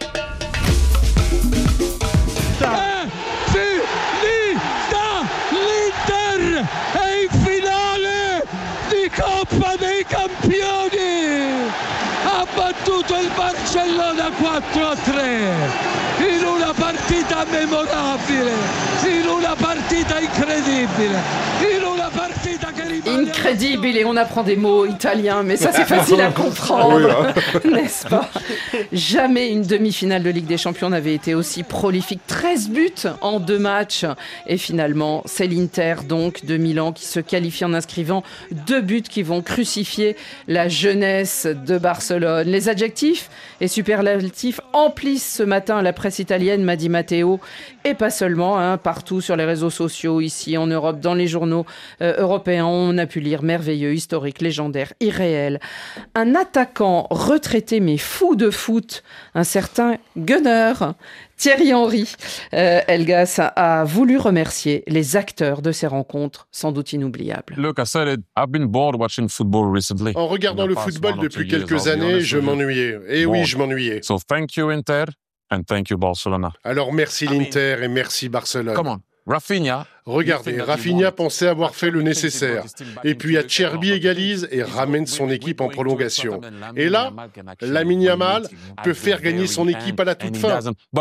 l'Inter è in finale di Coppa dei Campioni, ha battuto il Barcellona quattro a tre in una partita memorabile, in una partita incredibile, in una partita che rimane incredibile et on apprend des mots italiens, mais ça c'est facile à comprendre, oui, n'est-ce pas? Jamais une demi-finale de Ligue des Champions n'avait été aussi prolifique. treize buts en deux matchs. Et finalement, c'est l'Inter donc de Milan qui se qualifie en inscrivant deux buts qui vont crucifier la jeunesse de Barcelone. Les adjectifs et superlatifs emplissent ce matin la presse italienne, m'a dit Matteo, et pas seulement, hein, partout sur les réseaux sociaux, ici en Europe, dans les journaux euh, européens, on a pu lire merveilleux, historique, légendaire, irréel. Un attaquant retraité mais fou de foot, un certain Gunner, Thierry Henry. Euh, Elgas a, a voulu remercier les acteurs de ces rencontres, sans doute inoubliables. Look, I said it, I've been bored watching football recently. En regardant le football depuis quelques années, je m'ennuyais. Et oui, je m'ennuyais. So thank you Inter and thank you Barcelona. Alors merci l'Inter et merci Barcelone. Come on, Rafinha. Regardez, Rafinha pensait avoir fait le nécessaire. Et puis Acerbi égalise et ramène son équipe en prolongation. Et là, Lamine Yamal peut faire gagner son équipe à la toute fin.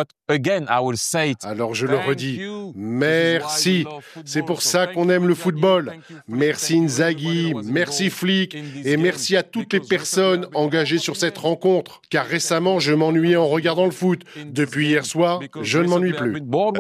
Alors je le redis, merci. C'est pour ça qu'on aime le football. Merci Inzaghi, merci Flick et merci à toutes les personnes engagées sur cette rencontre. Car récemment, je m'ennuyais en regardant le foot. Depuis hier soir, je ne m'ennuie plus.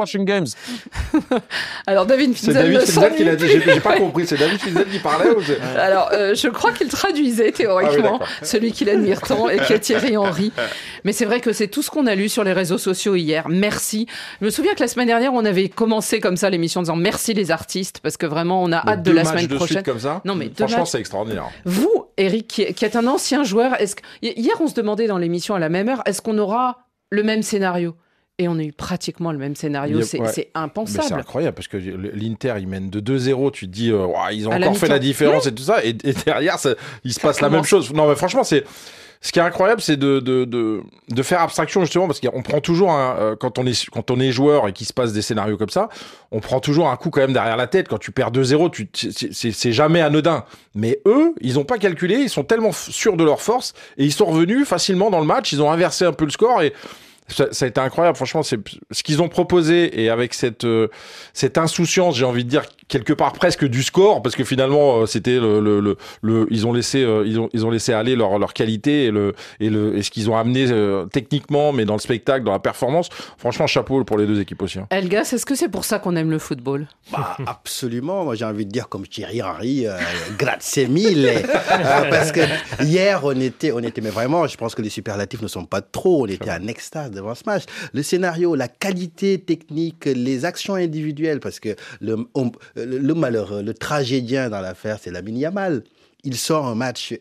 Alors David c'est David Finzel qui l'a dit, j'ai, j'ai pas compris, c'est David Finzel qui parlait ou c'est... Alors, euh, je crois qu'il traduisait théoriquement ah oui, celui qu'il admire tant et qui est Thierry Henry. Mais c'est vrai que c'est tout ce qu'on a lu sur les réseaux sociaux hier. Merci. Je me souviens que la semaine dernière, on avait commencé comme ça l'émission en disant merci les artistes, parce que vraiment, on a hâte de la semaine de prochaine. Comme ça. Non, mais franchement, matchs... c'est extraordinaire. Vous, Eric, qui, qui êtes un ancien joueur, est-ce que... hier, on se demandait dans l'émission à la même heure, est-ce qu'on aura le même scénario ? Et on a eu pratiquement le même scénario, c'est, ouais. c'est impensable. Mais c'est incroyable, parce que l'Inter, ils mènent de deux zéro, tu te dis, euh, wow, ils ont à encore la fait la différence mmh. et tout ça, et, et derrière, ça, il se passe la même chose. Non, mais franchement, c'est... Ce qui est incroyable, c'est de, de, de, de faire abstraction, justement, parce qu'on prend toujours, un, euh, quand, on est, quand on est joueur et qu'il se passe des scénarios comme ça, on prend toujours un coup quand même derrière la tête. Quand tu perds deux zéro, tu, c'est, c'est, c'est jamais anodin. Mais eux, ils n'ont pas calculé, ils sont tellement sûrs de leur force, et ils sont revenus facilement dans le match, ils ont inversé un peu le score, et... Ça, ça a été incroyable, franchement, c'est ce qu'ils ont proposé, et avec cette euh, cette insouciance, j'ai envie de dire quelque part presque du score, parce que finalement euh, c'était le, le, le, le ils ont laissé euh, ils ont ils ont laissé aller leur leur qualité et le et le et ce qu'ils ont amené euh, techniquement, mais dans le spectacle, dans la performance. Franchement, chapeau pour les deux équipes aussi. Hein. Elgas, est-ce que c'est pour ça qu'on aime le football ? Bah, absolument. Moi, j'ai envie de dire comme Thierry Henry, euh, grazie mille. euh, parce que hier, on était on était mais vraiment, je pense que les superlatifs ne sont pas trop. On était en extase devant ce match. Le scénario, la qualité technique, les actions individuelles, parce que le, on, le, le malheureux, le tragédien dans l'affaire, c'est Lamine Yamal. Il sort un match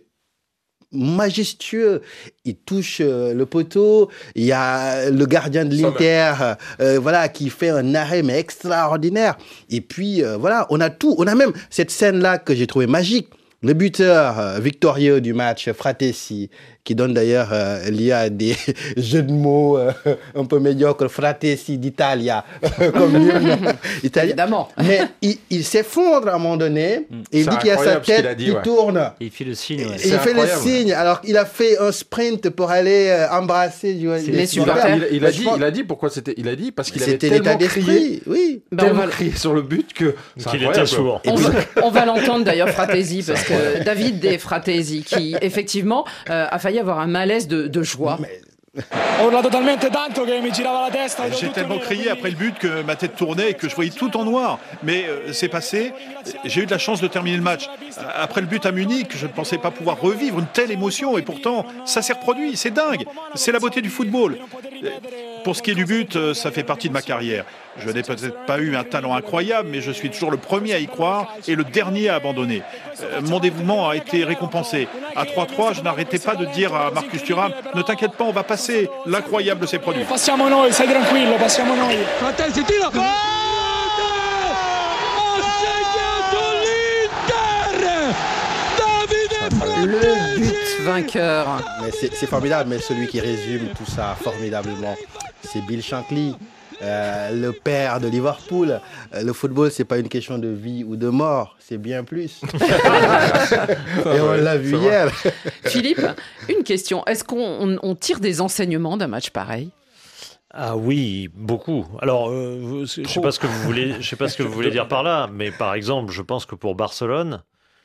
majestueux. Il touche euh, le poteau. Il y a le gardien de l'Inter, euh, voilà, qui fait un arrêt mais extraordinaire. Et puis euh, voilà, on a tout. On a même cette scène-là que j'ai trouvée magique. Le buteur euh, victorieux du match, Fratesi, qui donne d'ailleurs euh, lieu à des jeux de mots euh, un peu médiocres, Fratesi d'Italia, comme l'hymne italien. Évidemment. Mais il, il s'effondre à un moment donné, et il c'est dit qu'il a sa tête, a dit, il ouais. tourne. Et il fait le signe. Ouais. Et il fait le signe. Alors il a fait un sprint pour aller euh, embrasser du les supporters. Il, il, a dit, il a dit pourquoi c'était. Il a dit parce qu'il c'était avait tellement l'état d'esprit, crié, oui. Ben tellement on va... crié sur le but que qu'il était sourd. On va, on va l'entendre d'ailleurs, Fratesi, parce que David des Fratesi, qui effectivement euh, a failli avoir un malaise de, de joie. Mais... J'ai tellement crié après le but que ma tête tournait et que je voyais tout en noir. Mais euh, c'est passé. J'ai eu de la chance de terminer le match. Après le but à Munich, je ne pensais pas pouvoir revivre une telle émotion. Et pourtant, ça s'est reproduit. C'est dingue. C'est la beauté du football. Pour ce qui est du but, ça fait partie de ma carrière. Je n'ai peut-être pas eu un talent incroyable, mais je suis toujours le premier à y croire et le dernier à abandonner. Euh, mon dévouement a été récompensé. À trois trois, je n'arrêtais pas de dire à Marcus Thuram, ne t'inquiète pas, on va passer. L'incroyable s'est produit. Passiamo noi, stai tranquillo, passiamo noi. Fratesi, tiro! Ha segnato l'Inter! Le but vainqueur. Mais c'est, c'est formidable, mais celui qui résume tout ça formidablement, c'est Bill Shankly. Euh, le père de Liverpool. Euh, le football, c'est pas une question de vie ou de mort, c'est bien plus. Et on l'a vu hier. Philippe, une question. Est-ce qu'on on, on tire des enseignements d'un match pareil ? Ah oui, beaucoup. Alors, euh, je sais pas ce que vous voulez, je sais pas ce que vous voulez dire par là, mais par exemple, je pense que pour Barcelone,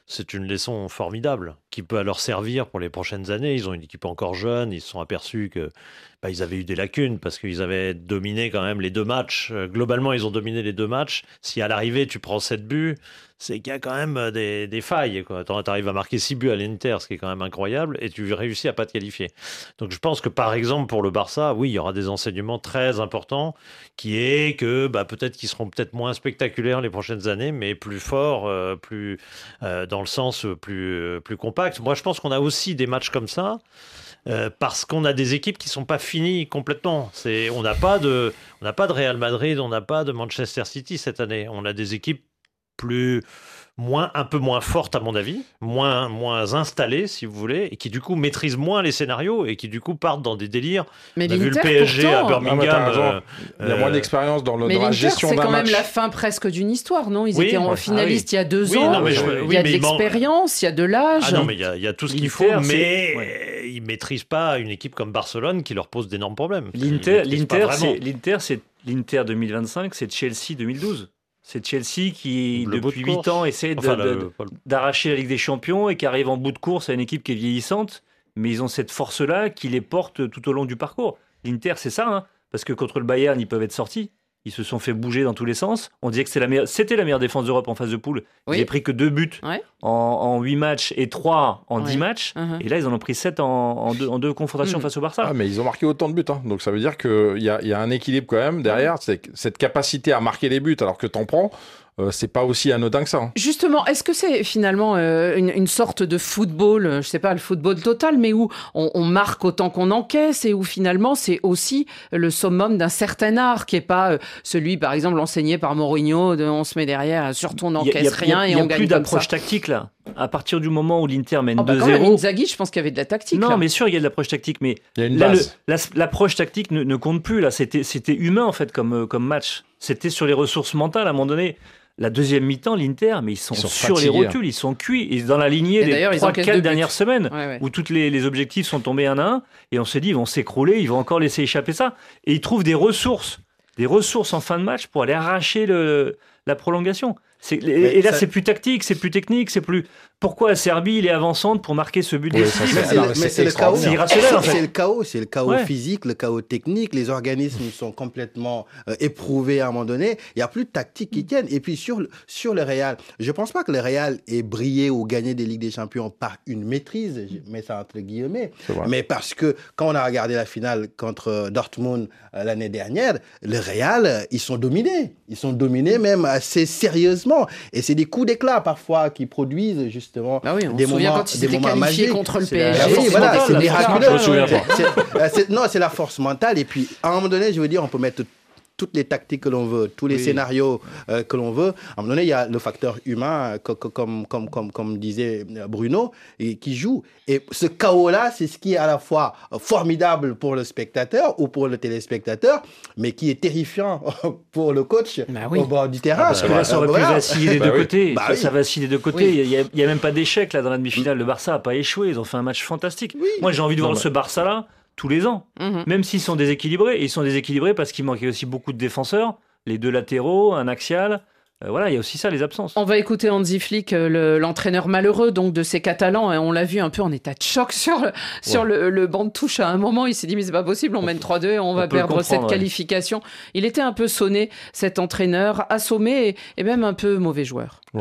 c'est une leçon formidable qui peut leur servir pour les prochaines années. Ils ont une équipe encore jeune, ils se sont aperçus que bah, ils avaient eu des lacunes parce qu'ils avaient dominé quand même les deux matchs. Euh, globalement, ils ont dominé les deux matchs. Si à l'arrivée, tu prends sept buts, c'est qu'il y a quand même des, des failles. Tu arrives à marquer six buts à l'Inter, ce qui est quand même incroyable, et tu réussis à pas te qualifier. Donc je pense que par exemple pour le Barça, oui, il y aura des enseignements très importants, qui est que bah, peut-être qu'ils seront peut-être moins spectaculaires les prochaines années, mais plus forts, euh, plus euh, dans le sens plus, euh, plus compact. Moi, je pense qu'on a aussi des matchs comme ça. Euh, parce qu'on a des équipes qui ne sont pas finies complètement. C'est, on n'a pas de, on n'a pas de Real Madrid, on n'a pas de Manchester City cette année. On a des équipes plus, moins, un peu moins fortes à mon avis, moins, moins installées si vous voulez, et qui du coup maîtrisent moins les scénarios et qui du coup partent dans des délires. Mais on a vu le l'Inter, P S G pourtant, à Birmingham. euh, il y a moins d'expérience dans, le, mais dans la gestion d'un match. C'est quand même la fin presque d'une histoire, non? Ils oui, étaient en ouais. finaliste ah, oui. il y a deux oui, ans. Non, mais je, il oui, y a de mais l'expérience, il y a de l'âge. Ah non, mais il y a, il y a tout ce qu'il faut, mais ouais. ils ne maîtrisent pas une équipe comme Barcelone qui leur pose d'énormes problèmes. L'Inter, l'Inter, c'est, l'Inter, c'est l'Inter deux mille vingt-cinq, c'est Chelsea deux mille douze. C'est Chelsea qui, le depuis huit ans, essaie de, enfin, de, le, d'arracher la Ligue des Champions et qui arrive en bout de course à une équipe qui est vieillissante, mais ils ont cette force-là qui les porte tout au long du parcours. L'Inter, c'est ça, hein, parce que contre le Bayern, ils peuvent être sortis. Ils se sont fait bouger dans tous les sens. On disait que c'est la meilleure, c'était la meilleure défense d'Europe en phase de poule. Ils n'avaient oui. pris que deux buts ouais. en, en huit matchs et trois en dix ouais. matchs. Uh-huh. Et là, ils en ont pris sept en, en, deux, en deux confrontations mmh. face au Barça. Ah, mais ils ont marqué autant de buts. Hein. Donc ça veut dire qu'il y a, y a un équilibre quand même derrière. Ouais. C'est cette capacité à marquer les buts alors que t'en prends. Euh, c'est pas aussi anodin que ça. Hein. Justement, est-ce que c'est finalement euh, une, une sorte de football, euh, je sais pas, le football total, mais où on, on marque autant qu'on encaisse et où finalement c'est aussi le summum d'un certain art qui est pas euh, celui, par exemple, enseigné par Mourinho, de on se met derrière, surtout on n'encaisse rien et on gagne comme ça. Il n'y a plus d'approche tactique là. À partir du moment où l'Inter mène oh bah deux zéro... Quand même, Inzaghi, je pense qu'il y avait de la tactique. Non, là. mais sûr, il y a de l'approche tactique, mais il y a une là, base. Le, la, l'approche tactique ne, ne compte plus. Là, c'était, c'était humain en fait comme, comme match. C'était sur les ressources mentales à un moment donné. La deuxième mi-temps, l'Inter, mais ils sont, ils sont sur fatigués, les rotules, hein. Ils sont cuits. Ils sont dans la lignée et des trois quatre dernières semaines ouais, ouais. où tous les, les objectifs sont tombés un à un. Et on s'est dit, ils vont s'écrouler, ils vont encore laisser échapper ça. Et ils trouvent des ressources, des ressources en fin de match pour aller arracher le, la prolongation. C'est, et, et là, ça... c'est plus tactique, c'est plus technique, c'est plus. Pourquoi la Serbie, il est avançante pour marquer ce but décisif? Mais, c'est, le, mais c'est le chaos. C'est irrationnel, en fait. C'est le chaos, c'est le chaos ouais. physique, le chaos technique. Les organismes sont complètement euh, éprouvés à un moment donné. Il n'y a plus de tactique qui tiennent. Et puis sur le, sur le Real, je ne pense pas que le Real ait brillé ou gagné des Ligues des Champions par une maîtrise, je mets ça entre guillemets, mais parce que quand on a regardé la finale contre Dortmund euh, l'année dernière, le Real, ils sont dominés. Ils sont dominés même assez sérieusement. Et c'est des coups d'éclat parfois qui produisent justement ah oui, on des se souvient moments, quand ils étaient qualifiés magiques. contre le c'est P S G. La, oui, voilà, c'est miraculeux. C'est, c'est, c'est, non, c'est la force mentale. Et puis, à un moment donné, je veux dire, on peut mettre toutes les tactiques que l'on veut, tous les oui. scénarios euh, que l'on veut. À un moment donné, il y a le facteur humain, euh, comme, comme, comme, comme, comme disait Bruno, et, qui joue. Et ce chaos-là, c'est ce qui est à la fois formidable pour le spectateur ou pour le téléspectateur, mais qui est terrifiant pour le coach bah oui. au bord du terrain. Ah, parce que là, ça aurait pu voilà. vaciller des deux bah côtés. Oui. Bah ça, oui. ça vacille des deux côtés. Oui. Il n'y a, a même pas d'échec là, dans la demi-finale. Le Barça n'a pas échoué. Ils ont fait un match fantastique. Oui. Moi, j'ai envie de non, voir bah... ce Barça-là tous les ans, mmh. même s'ils sont déséquilibrés. Et ils sont déséquilibrés parce qu'il manquait aussi beaucoup de défenseurs, les deux latéraux, un axial. Euh, voilà, il y a aussi ça, les absences. On va écouter Hansi Flick, le, l'entraîneur malheureux donc de ces Catalans. Et on l'a vu un peu en état de choc sur, le, sur ouais. le, le banc de touche. À un moment, il s'est dit, mais c'est pas possible, on mène trois deux et on, on va perdre cette ouais. qualification. Il était un peu sonné, cet entraîneur, assommé et, et même un peu mauvais joueur. Ouais.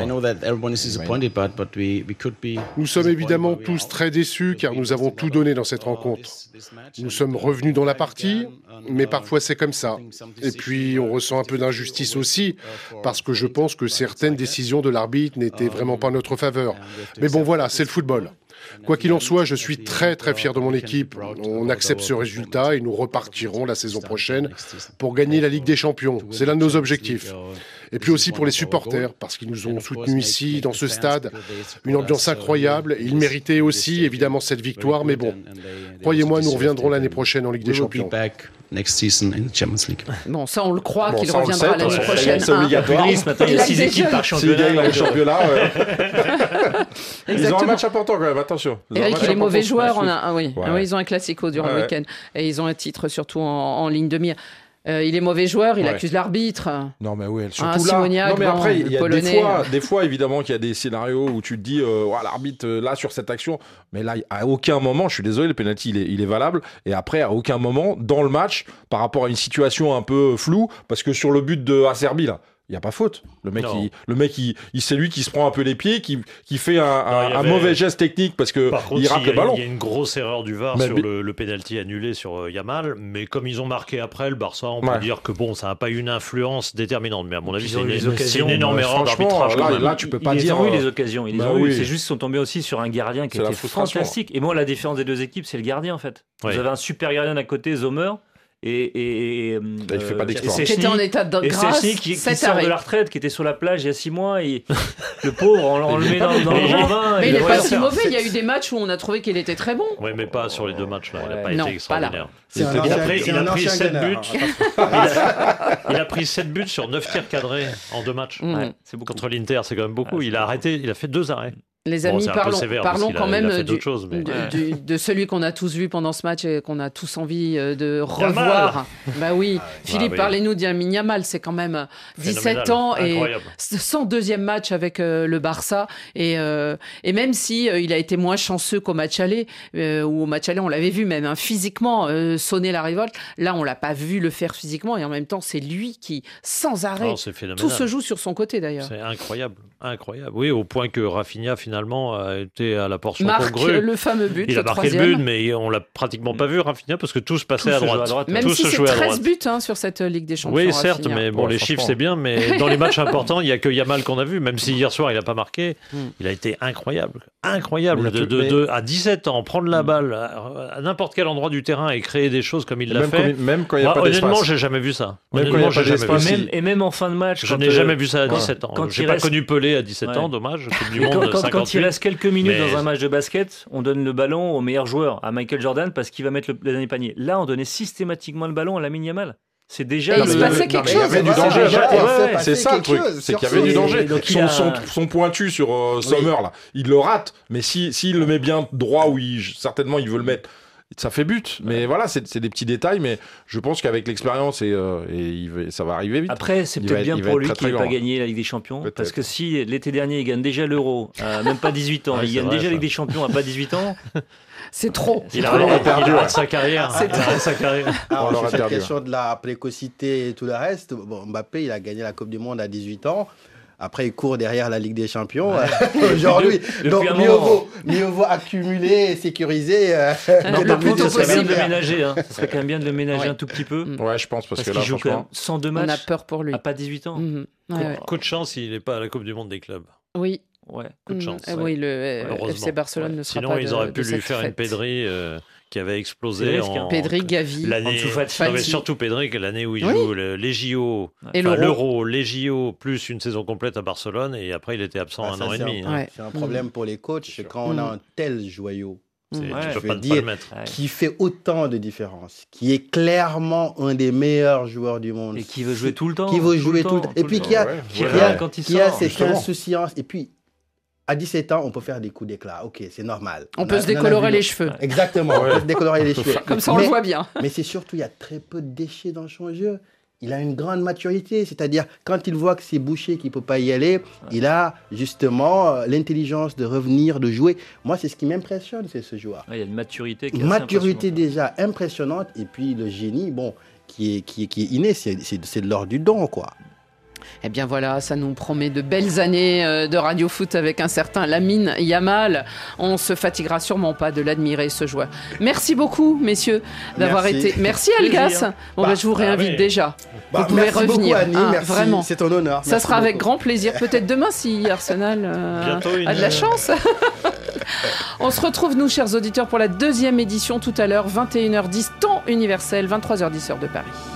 Nous sommes évidemment tous très déçus car nous avons tout donné dans cette rencontre. Nous sommes revenus dans la partie, mais parfois c'est comme ça. Et puis on ressent un peu d'injustice aussi, parce que je pense que certaines décisions de l'arbitre n'étaient vraiment pas en notre faveur. Mais bon voilà, c'est le football. Quoi qu'il en soit, je suis très très fier de mon équipe. On accepte ce résultat et nous repartirons la saison prochaine pour gagner la Ligue des Champions. C'est l'un de nos objectifs. Et puis aussi pour les supporters, parce qu'ils nous ont soutenus ici, dans ce stade. Une ambiance incroyable. Ils méritaient aussi évidemment cette victoire, mais bon, croyez-moi, nous reviendrons l'année prochaine en Ligue des Champions. Bon, ça on le croit bon, qu'il reviendra l'année prochaine. C'est obligatoire. Ce matin, il y a six équipes par championnat. S'il gagne le championnat, ouais. Ils ont un match important quand même, attention. Eric, les mauvais joueurs, on a, ah oui, ouais. ah oui, ils ont un classico durant ouais. le week-end. Et ils ont un titre surtout en, en ligne de mire. Euh, il est mauvais joueur, il Ouais. accuse l'arbitre. Non mais ouais, surtout Ah, là. Simoniac, Non mais bon, après, il le y a des Polonais. fois, des fois évidemment qu'il y a des scénarios où tu te dis, euh, ouais, l'arbitre euh, là sur cette action, mais là à aucun moment, je suis désolé, le penalty il est, il est valable. Et après à aucun moment dans le match, par rapport à une situation un peu floue, parce que sur le but de Acerbi là. Il n'y a pas faute. Le mec, Non. il, le mec il, il, c'est lui qui se prend un peu les pieds, qui, qui fait un, un, il y un avait- mauvais geste technique parce que Par contre, il rate il y, le a- ballon. il y a une grosse erreur du V A R Mais sur bi- le, le penalty annulé sur euh, Yamal, mais comme ils ont marqué après, le Barça, on Ouais. peut dire que bon, ça n'a pas eu une influence déterminante, mais à mon avis, Ils c'est ont une, eu les c'est une occasions. énorme Ouais, erreur franchement, d'arbitrage. là, quand même. là, tu peux pas ils dire. ont eu euh, les occasions, ils les bah ont eu. oui. C'est juste qu'ils sont tombés aussi sur un gardien qui C'est la était frustration. fantastique. Et moi, la différence des deux équipes, c'est le gardien en fait. Ouais. Vous avez un super gardien d'un côté, Zomer. Et, et, et, il fait pas d'exploit. et Qui était en état de et grâce, Szczęsny qui, qui sept sort arrêts. de la retraite, qui était sur la plage il y a six mois, et le pauvre, on, on le met dans, dans le grand bain. Mais et il n'est voilà. pas si mauvais. Il y a eu des matchs où on a trouvé qu'il était très bon. Oui, mais pas sur les deux matchs là. Il n'a pas Non, été pas là. extraordinaire. C'est un Il a ancien- pris, c'est il a un pris ancien sept gunner, buts. hein, il, a, il a pris sept buts sur neuf tirs cadrés en deux matchs. Mm. Ouais, c'est beaucoup. Contre l'Inter, c'est quand même beaucoup. Il a arrêté, il a fait deux arrêts. Les Bon, amis, c'est un peu parlons, sévère parce parlons qu'il a- quand il a même fait du, d'autres choses, mais- de, Ouais. du- de celui qu'on a tous vu pendant ce match et qu'on a tous envie euh, de Yamal. revoir. Bah oui, Philippe, oui. parlez-nous d'Yamin Yamal, c'est quand même dix-sept Phénoménal, ans et incroyable. son deuxième match avec euh, le Barça. Et, euh, et même si euh, il a été moins chanceux qu'au match aller, euh, ou au match aller, on l'avait vu même hein, physiquement euh, sonner la révolte. Là, on l'a pas vu le faire physiquement et en même temps, c'est lui qui, sans arrêt, Oh, c'est phénoménal. tout se joue sur son côté d'ailleurs. C'est incroyable, incroyable. Oui, au point que Rafinha finalement a été à la portion Marque congrue. le fameux but, Il le a marqué troisième. le but, mais on l'a pratiquement pas vu Rafinha parce que tout se passait Tout à se joue droite. à droite. Même Tout si se c'est jouait à treize droite. buts hein, sur cette Ligue des Champions. Oui, certes, Rafinha. mais bon, Ouais, les franchement. chiffres c'est bien, mais dans les matchs importants, il y a que Yamal qu'on a vu. Même si hier soir il a pas marqué, Mm. il a été incroyable, incroyable Mais de, il a tout- de- mais- de- à dix-sept ans prendre la balle à, à n'importe quel endroit du terrain et créer des choses comme il l'a Même fait. quand, même quand il n'y a Moi, pas honnêtement, d'espace. j'ai jamais vu ça. Même quand il y a Honnêtement, pas j'ai jamais d'espace, vu Et ça. même, et même en fin de match. Je quand, n'ai euh, jamais vu ça à quand- dix-sept ans. quand J'ai il pas reste- connu Pelé à dix-sept Ouais. ans, dommage. Coupe du Mais monde quand, quand- quand il cinquante-huit. reste quelques minutes Mais- dans un match de basket, on donne le ballon au meilleur joueur, à Michael Jordan, parce qu'il va mettre le, le dernier panier. Là, on donnait systématiquement le ballon à Lamine Yamal. C'est déjà. Et il le- se le- passait non, quelque mais Il y chose. avait du c'est danger à déjà- chaque fois. ouais, ouais. C'est ça le truc, quelque chose, c'est qu'il y sur avait du ce- danger. et donc il Son, a- son, son pointu sur euh, Sommer, là, il le rate, mais s'il si, s'il le met bien droit où il, certainement il veut le mettre, ça fait but. Mais voilà, c'est c'est des petits détails, mais je pense qu'avec l'expérience, et, euh, et il va- ça va arriver vite. Après, c'est Il peut-être va être- bien il va pour être lui très, qu'il très n'ait pas grand. gagné la Ligue des Champions. Peut-être. Parce que si l'été dernier, il gagne déjà l'Euro, à même pas dix-huit ans, Ouais, il c'est gagne vrai, déjà la ça. Ligue des Champions à pas dix-huit ans, C'est trop. Il C'est a trop. il a perdu, arrêté ouais. sa carrière. C'est Il a arrêté sa carrière. Alors, On sur l'aurait cette perdu, question de la précocité et tout le reste, bon, Mbappé, il a gagné la Coupe du Monde à dix-huit ans. Après, il court derrière la Ligue des Champions aujourd'hui. Depuis Donc, un mieux moment. vaut, mieux vaut accumuler et sécuriser. euh, Non, que par de contre, plus ça serait bien de le faire. ménager. Hein. Ça serait quand même bien de le ménager Ouais. un tout petit peu. Mm. Ouais, je pense, parce, Parce que qu'il là, joue quand même franchement. cent deux On a matchs peur pour lui. à pas dix-huit ans. Mhm. Ouais, ouais. Coup de chance, il n'est pas à la Coupe du Monde des clubs. Oui. Ouais. Coup de Mm. chance. Eh ouais. oui, le euh, Heureusement. F C Barcelone Ouais. ne sera Sinon, pas ils de- auraient pu de lui cette faire une fête. Pedri euh, qui avait C'est explosé risque, hein. en Pedri, Gavi. l'année. Ansu Fati. Non, mais Fati. surtout Pedri, que l'année où il Oui. joue le- les J O, Et enfin, l'Euro. l'Euro, les J O, plus une saison complète à Barcelone, et après il était absent Ah, un ça, an et c'est demi. un- hein. Ouais. C'est un problème pour les coachs quand on a un tel joyau C'est- Mm. Ouais. Tu Je peux veux pas, dire- pas le mettre. Ouais. qui fait autant de différence, qui est clairement un des meilleurs joueurs du monde. Et qui veut jouer tout le temps. Qui veut jouer tout le temps. Et puis qui a, Ouais, Qui ouais. qui a, râle quand il qui a sort. cette justement. insouciance. Et puis, à dix-sept ans, on peut faire des coups d'éclat. Ok, c'est normal. On peut a- se en a décolorer vu les d'autres. cheveux. Exactement, on peut se décolorer les cheveux. Comme ça, on mais, le voit bien. mais c'est surtout, il y a très peu de déchets dans son jeu. Il a une grande maturité, c'est-à-dire quand il voit que c'est bouché, qu'il ne peut pas y aller, il a justement euh, l'intelligence de revenir, de jouer. Moi, c'est ce qui m'impressionne, c'est ce joueur. Ouais, il y a une maturité qui est Une assez maturité impressionnante. déjà impressionnante, et puis le génie, bon, qui est, qui est, qui est inné, c'est, c'est, c'est de l'ordre du don, quoi. Eh bien voilà, ça nous promet de belles années euh, de Radio Foot avec un certain Lamine Yamal. On se fatiguera sûrement pas de l'admirer, ce joueur. Merci beaucoup, messieurs, d'avoir Merci. été... Merci, Algas. Plaisir. Bon, Bah, bah, je vous réinvite oui. déjà. Bah, vous pouvez merci revenir. beaucoup, Annie, hein, merci, vraiment. c'est ton honneur. Ça Merci sera avec beaucoup. grand plaisir. Peut-être demain, si Arsenal euh, Bientôt une- a de la chance. On se retrouve, nous, chers auditeurs, pour la deuxième édition tout à l'heure, vingt et une heures dix, temps universel, vingt-trois heures dix, heure de Paris.